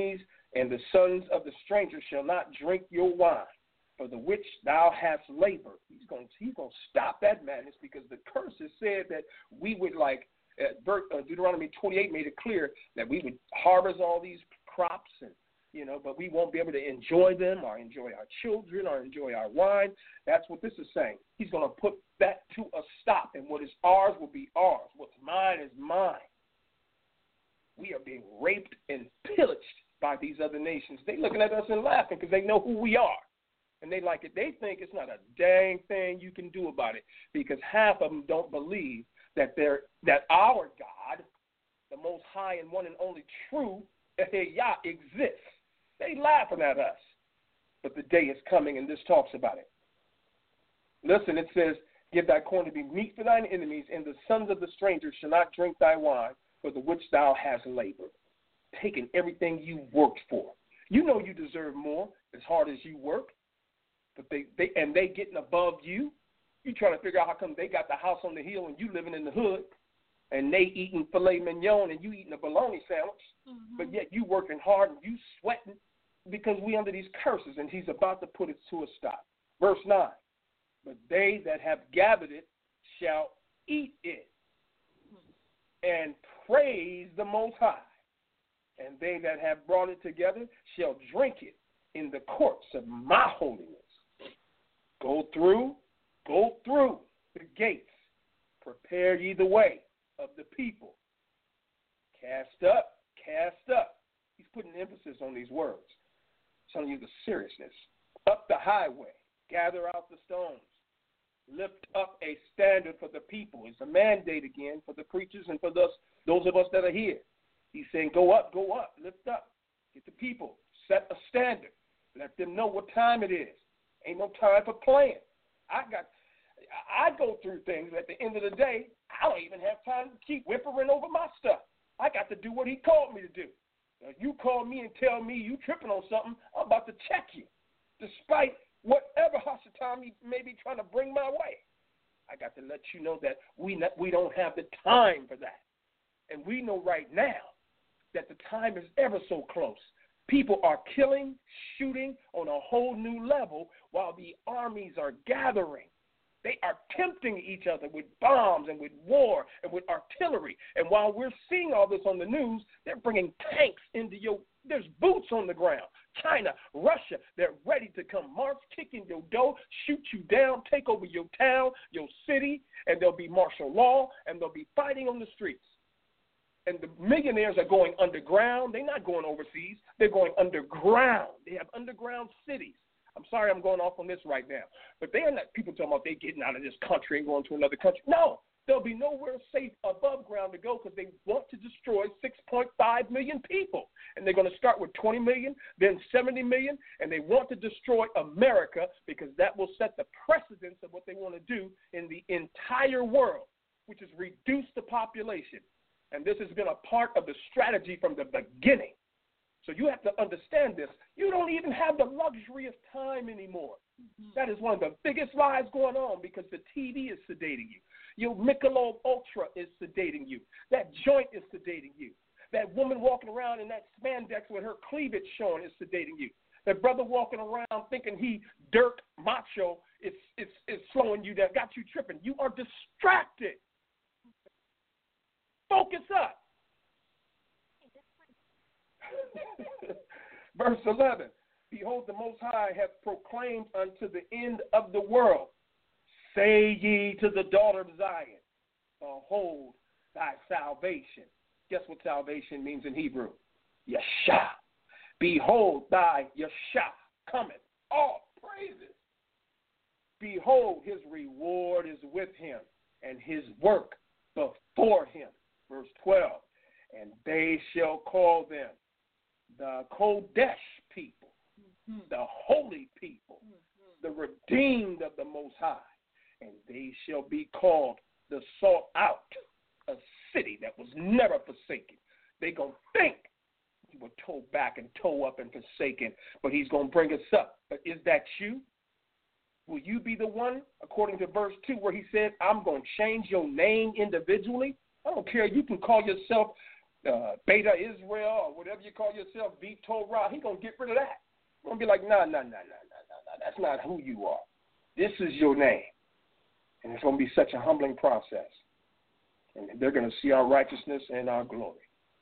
and the sons of the stranger shall not drink your wine, for the which thou hast labored. He's going he's going to stop that madness, because the curses said that we would, like, uh, Deuteronomy twenty-eight made it clear that we would harvest all these crops, and you know, but we won't be able to enjoy them or enjoy our children or enjoy our wine. That's what this is saying. He's going to put that to a stop, and what is ours will be ours. What's mine is mine. We are being raped and pillaged by these other nations. They looking at us and laughing because they know who we are. And they like it. They think it's not a dang thing you can do about it, because half of them don't believe that they're, that our God, the Most High and one and only true Yah, exists. They laughing at us. But the day is coming, and this talks about it. Listen, it says, give thy corn to be meat for thine enemies, and the sons of the stranger shall not drink thy wine, for the which thou hast labored. Taking everything you worked for. You know you deserve more as hard as you work, but they, they and they getting above you. You trying to figure out how come they got the house on the hill and you living in the hood, and they eating filet mignon and you eating a bologna sandwich, mm-hmm. but yet you working hard and you sweating because we under these curses, and he's about to put it to a stop. Verse nine, but they that have gathered it shall eat it and praise the Most High, and they that have brought it together shall drink it in the courts of my holiness. Go through, go through the gates, prepare ye the way of the people. Cast up, cast up. He's putting emphasis on these words, telling you the seriousness. Up the highway, gather out the stones. Lift up a standard for the people. It's a mandate again for the preachers and for those, those of us that are here. He's saying, go up, go up, lift up. Get the people. Set a standard. Let them know what time it is. Ain't no time for playing. I got, I go through things. At the end of the day, I don't even have time to keep whimpering over my stuff. I got to do what he called me to do. Now, you call me and tell me you tripping on something, I'm about to check you, despite whatever Hashatami may be trying to bring my way. I got to let you know that we not, we don't have the time for that. And we know right now that the time is ever so close. People are killing, shooting on a whole new level while the armies are gathering. They are tempting each other with bombs and with war and with artillery. And while we're seeing all this on the news, they're bringing tanks into your, there's boots on the ground. China, Russia, they're ready to come march, kick in your door, shoot you down, take over your town, your city, and there'll be martial law, and they'll be fighting on the streets. And the millionaires are going underground. They're not going overseas. They're going underground. They have underground cities. I'm sorry I'm going off on this right now. But they're not people talking about they getting out of this country and going to another country. No, there'll be nowhere safe above ground to go because they want to destroy six point five million people. And they're going to start with twenty million, then seventy million, and they want to destroy America because that will set the precedence of what they want to do in the entire world, which is reduce the population. And this has been a part of the strategy from the beginning. So you have to understand this. You don't even have the luxury of time anymore. Mm-hmm. That is one of the biggest lies going on because the T V is sedating you. Your Michelob Ultra is sedating you. That joint is sedating you. That woman walking around in that spandex with her cleavage showing is sedating you. That brother walking around thinking he Dirk macho is, is, is slowing you down, got you tripping. You are distracted. Focus up. Verse eleven, behold, the Most High hath proclaimed unto the end of the world, say ye to the daughter of Zion, behold thy salvation. Guess what salvation means in Hebrew? Yeshua. Behold thy Yeshua cometh. All praises. Behold, his reward is with him, and his work before him. Verse twelve, and they shall call them the Kodesh people, mm-hmm. the holy people, mm-hmm. the redeemed of the Most High, and they shall be called the sought out, a city that was never forsaken. They're going to think we were toe back and toe up and forsaken, but he's going to bring us up. But is that you? Will you be the one, according to verse two, where he said, I'm going to change your name individually? I don't care. You can call yourself uh, Beta Israel, or whatever you call yourself, V Torah, he going to get rid of that. He's going to be like, no, no, no, no, no, no, no. That's not who you are. This is your name. And it's going to be such a humbling process. And they're going to see our righteousness and our glory.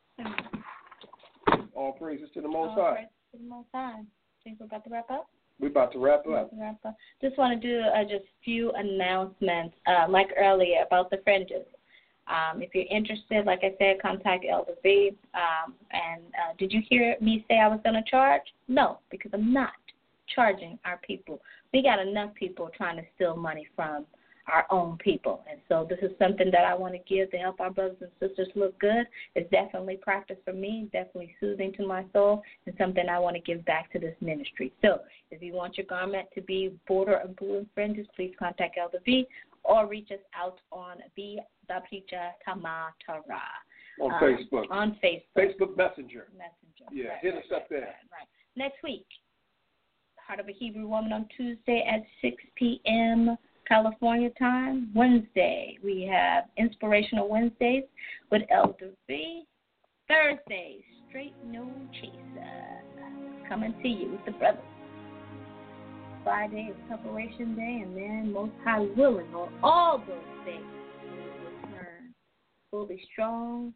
All praises to the Most High. All praises to the Most High. Think we're about to wrap up? We're about to wrap up. To wrap up. Just want to do uh, just a few announcements, uh, like earlier, about the fringes. Um, if you're interested, like I said, contact Elder V. Um, and uh, did you hear me say I was going to charge? No, because I'm not charging our people. We got enough people trying to steal money from our own people. And so this is something that I want to give to help our brothers and sisters look good. It's definitely practice for me, definitely soothing to my soul, and something I want to give back to this ministry. So if you want your garment to be border of blue and fringes, please contact Elder V or reach us out on B W Tama Tara. On um, Facebook. On Facebook. Facebook Messenger. Messenger. Yeah, right, hit right, us up there. Right, right. Next week, Heart of a Hebrew Woman on Tuesday at six p.m. California time. Wednesday, we have Inspirational Wednesdays with Elder V. Thursday, Straight No Chaser, coming to you with the brothers. Friday is Preparation Day, and then Most High willing on all those days, we'll return fully strong,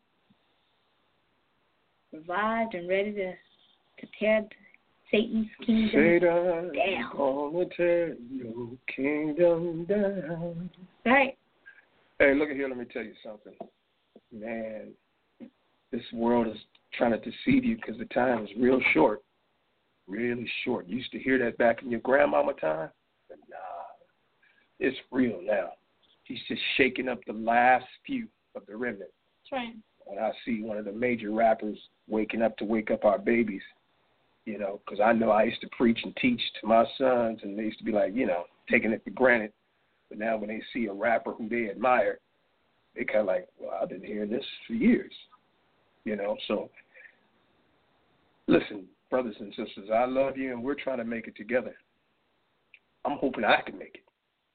revived, and ready to, to tear Satan's kingdom Satan, down. Gonna tear your kingdom down. Right. Hey, look at here. Let me tell you something. Man, this world is trying to deceive you because the time is real short. Really short. You used to hear that back in your grandmama time? But nah, it's real now. He's just shaking up the last few of the remnant. That's right. When I see one of the major rappers waking up to wake up our babies, you know, because I know I used to preach and teach to my sons, and they used to be like, you know, taking it for granted. But now when they see a rapper who they admire, they kind of like, well, I've been hearing this for years, you know. So, listen, brothers and sisters, I love you, and we're trying to make it together. I'm hoping I can make it.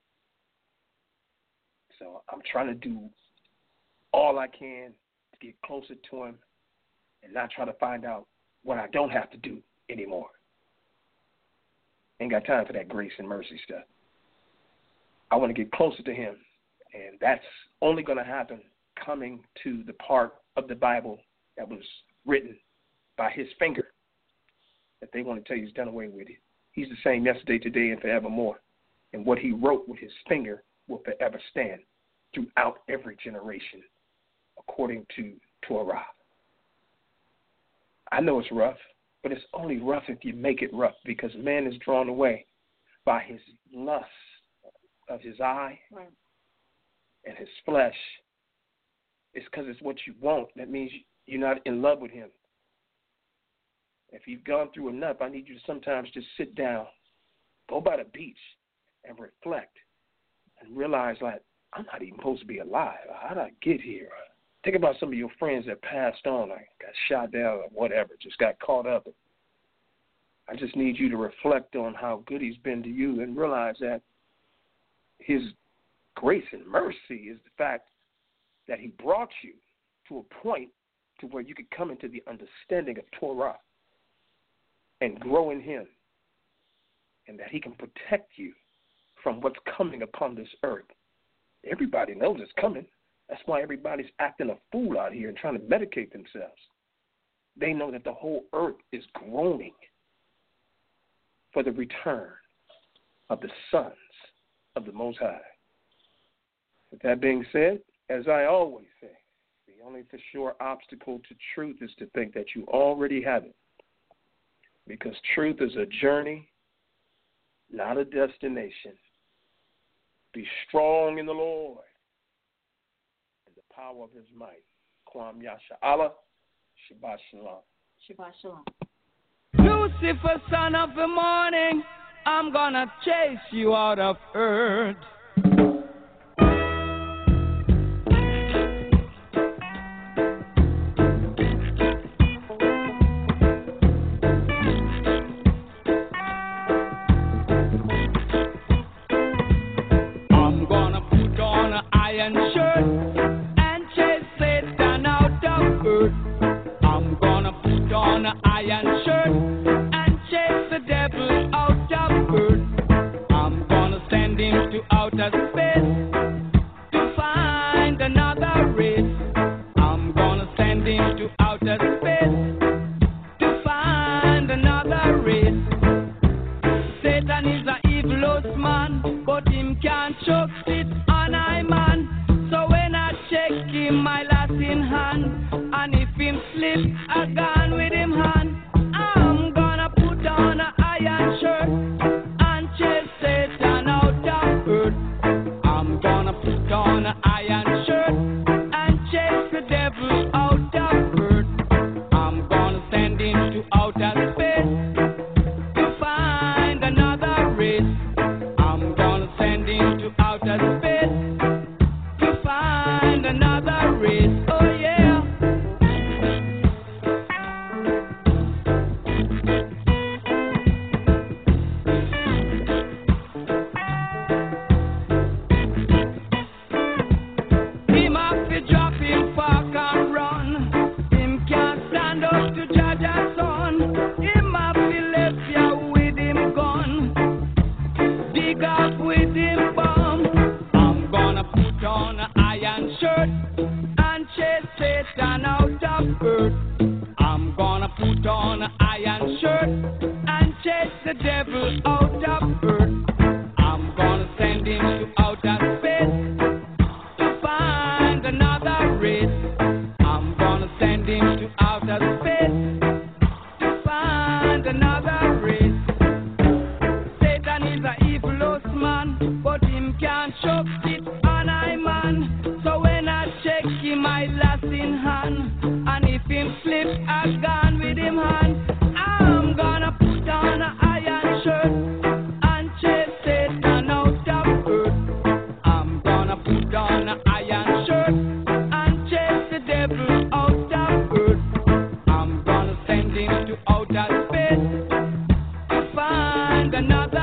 So I'm trying to do all I can to get closer to him and not try to find out what I don't have to do anymore. Ain't got time for that grace and mercy stuff. I want to get closer to him, and that's only going to happen coming to the part of the Bible that was written by his finger that they want to tell you he's done away with it. He's the same yesterday, today, and forevermore. And what he wrote with his finger will forever stand throughout every generation, according to Torah. I know it's rough, but it's only rough if you make it rough, because man is drawn away by his lust of his eye Right. and his flesh. It's because it's what you want. That means you're not in love with him. If you've gone through enough, I need you to sometimes just sit down, go by the beach, and reflect and realize, like, I'm not even supposed to be alive. How did I get here? Think about some of your friends that passed on, like got shot down or whatever, just got caught up. I just need you to reflect on how good he's been to you and realize that his grace and mercy is the fact that he brought you to a point to where you could come into the understanding of Torah and grow in him, and that he can protect you from what's coming upon this earth. Everybody knows it's coming. That's why everybody's acting a fool out here and trying to medicate themselves. They know that the whole earth is groaning for the return of the sons of the Most High. With that being said, as I always say, the only for sure obstacle to truth is to think that you already have it. Because truth is a journey, not a destination. Be strong in the Lord and the power of his might. Kwam Yasha Allah, Shabbat Shalom. Shabbat Shalom. Lucifer, son of the morning, I'm gonna chase you out of earth. I'm gonna put on an iron shirt and chase Satan out of earth. Satan is a evilous man, but him can't choke it on I man. So when I check him, my last in hand, and if him slip, I gone with him hand. I'm gonna put on a iron shirt and chase Satan out of earth. I'm gonna put on a iron shirt and chase the devil out of earth. I'm gonna send him to outer space to find another race. I'm gonna send him to outer space to find another race. Oh yeah. Him have to drop him park and run. Him can't stand up to judge a son. Him have to left ya with him gun. Dig up with him bomb. I'm gonna put on an iron shirt and chase Satan out of earth. I'm gonna put on an iron shirt and chase the devil out of earth. I'm gonna send him to outer space to find another race. I'm gonna send him to outer space to find another race. Satan is a evilous man, but him can't choke it on I man. So when I check him, I last in hand, and if him slip, I gone with him hand. I'm gonna put on an iron shirt and chase Satan out of earth. I'm gonna put on an iron shirt and chase the devil out of earth. I'm gonna send him to outer space to find another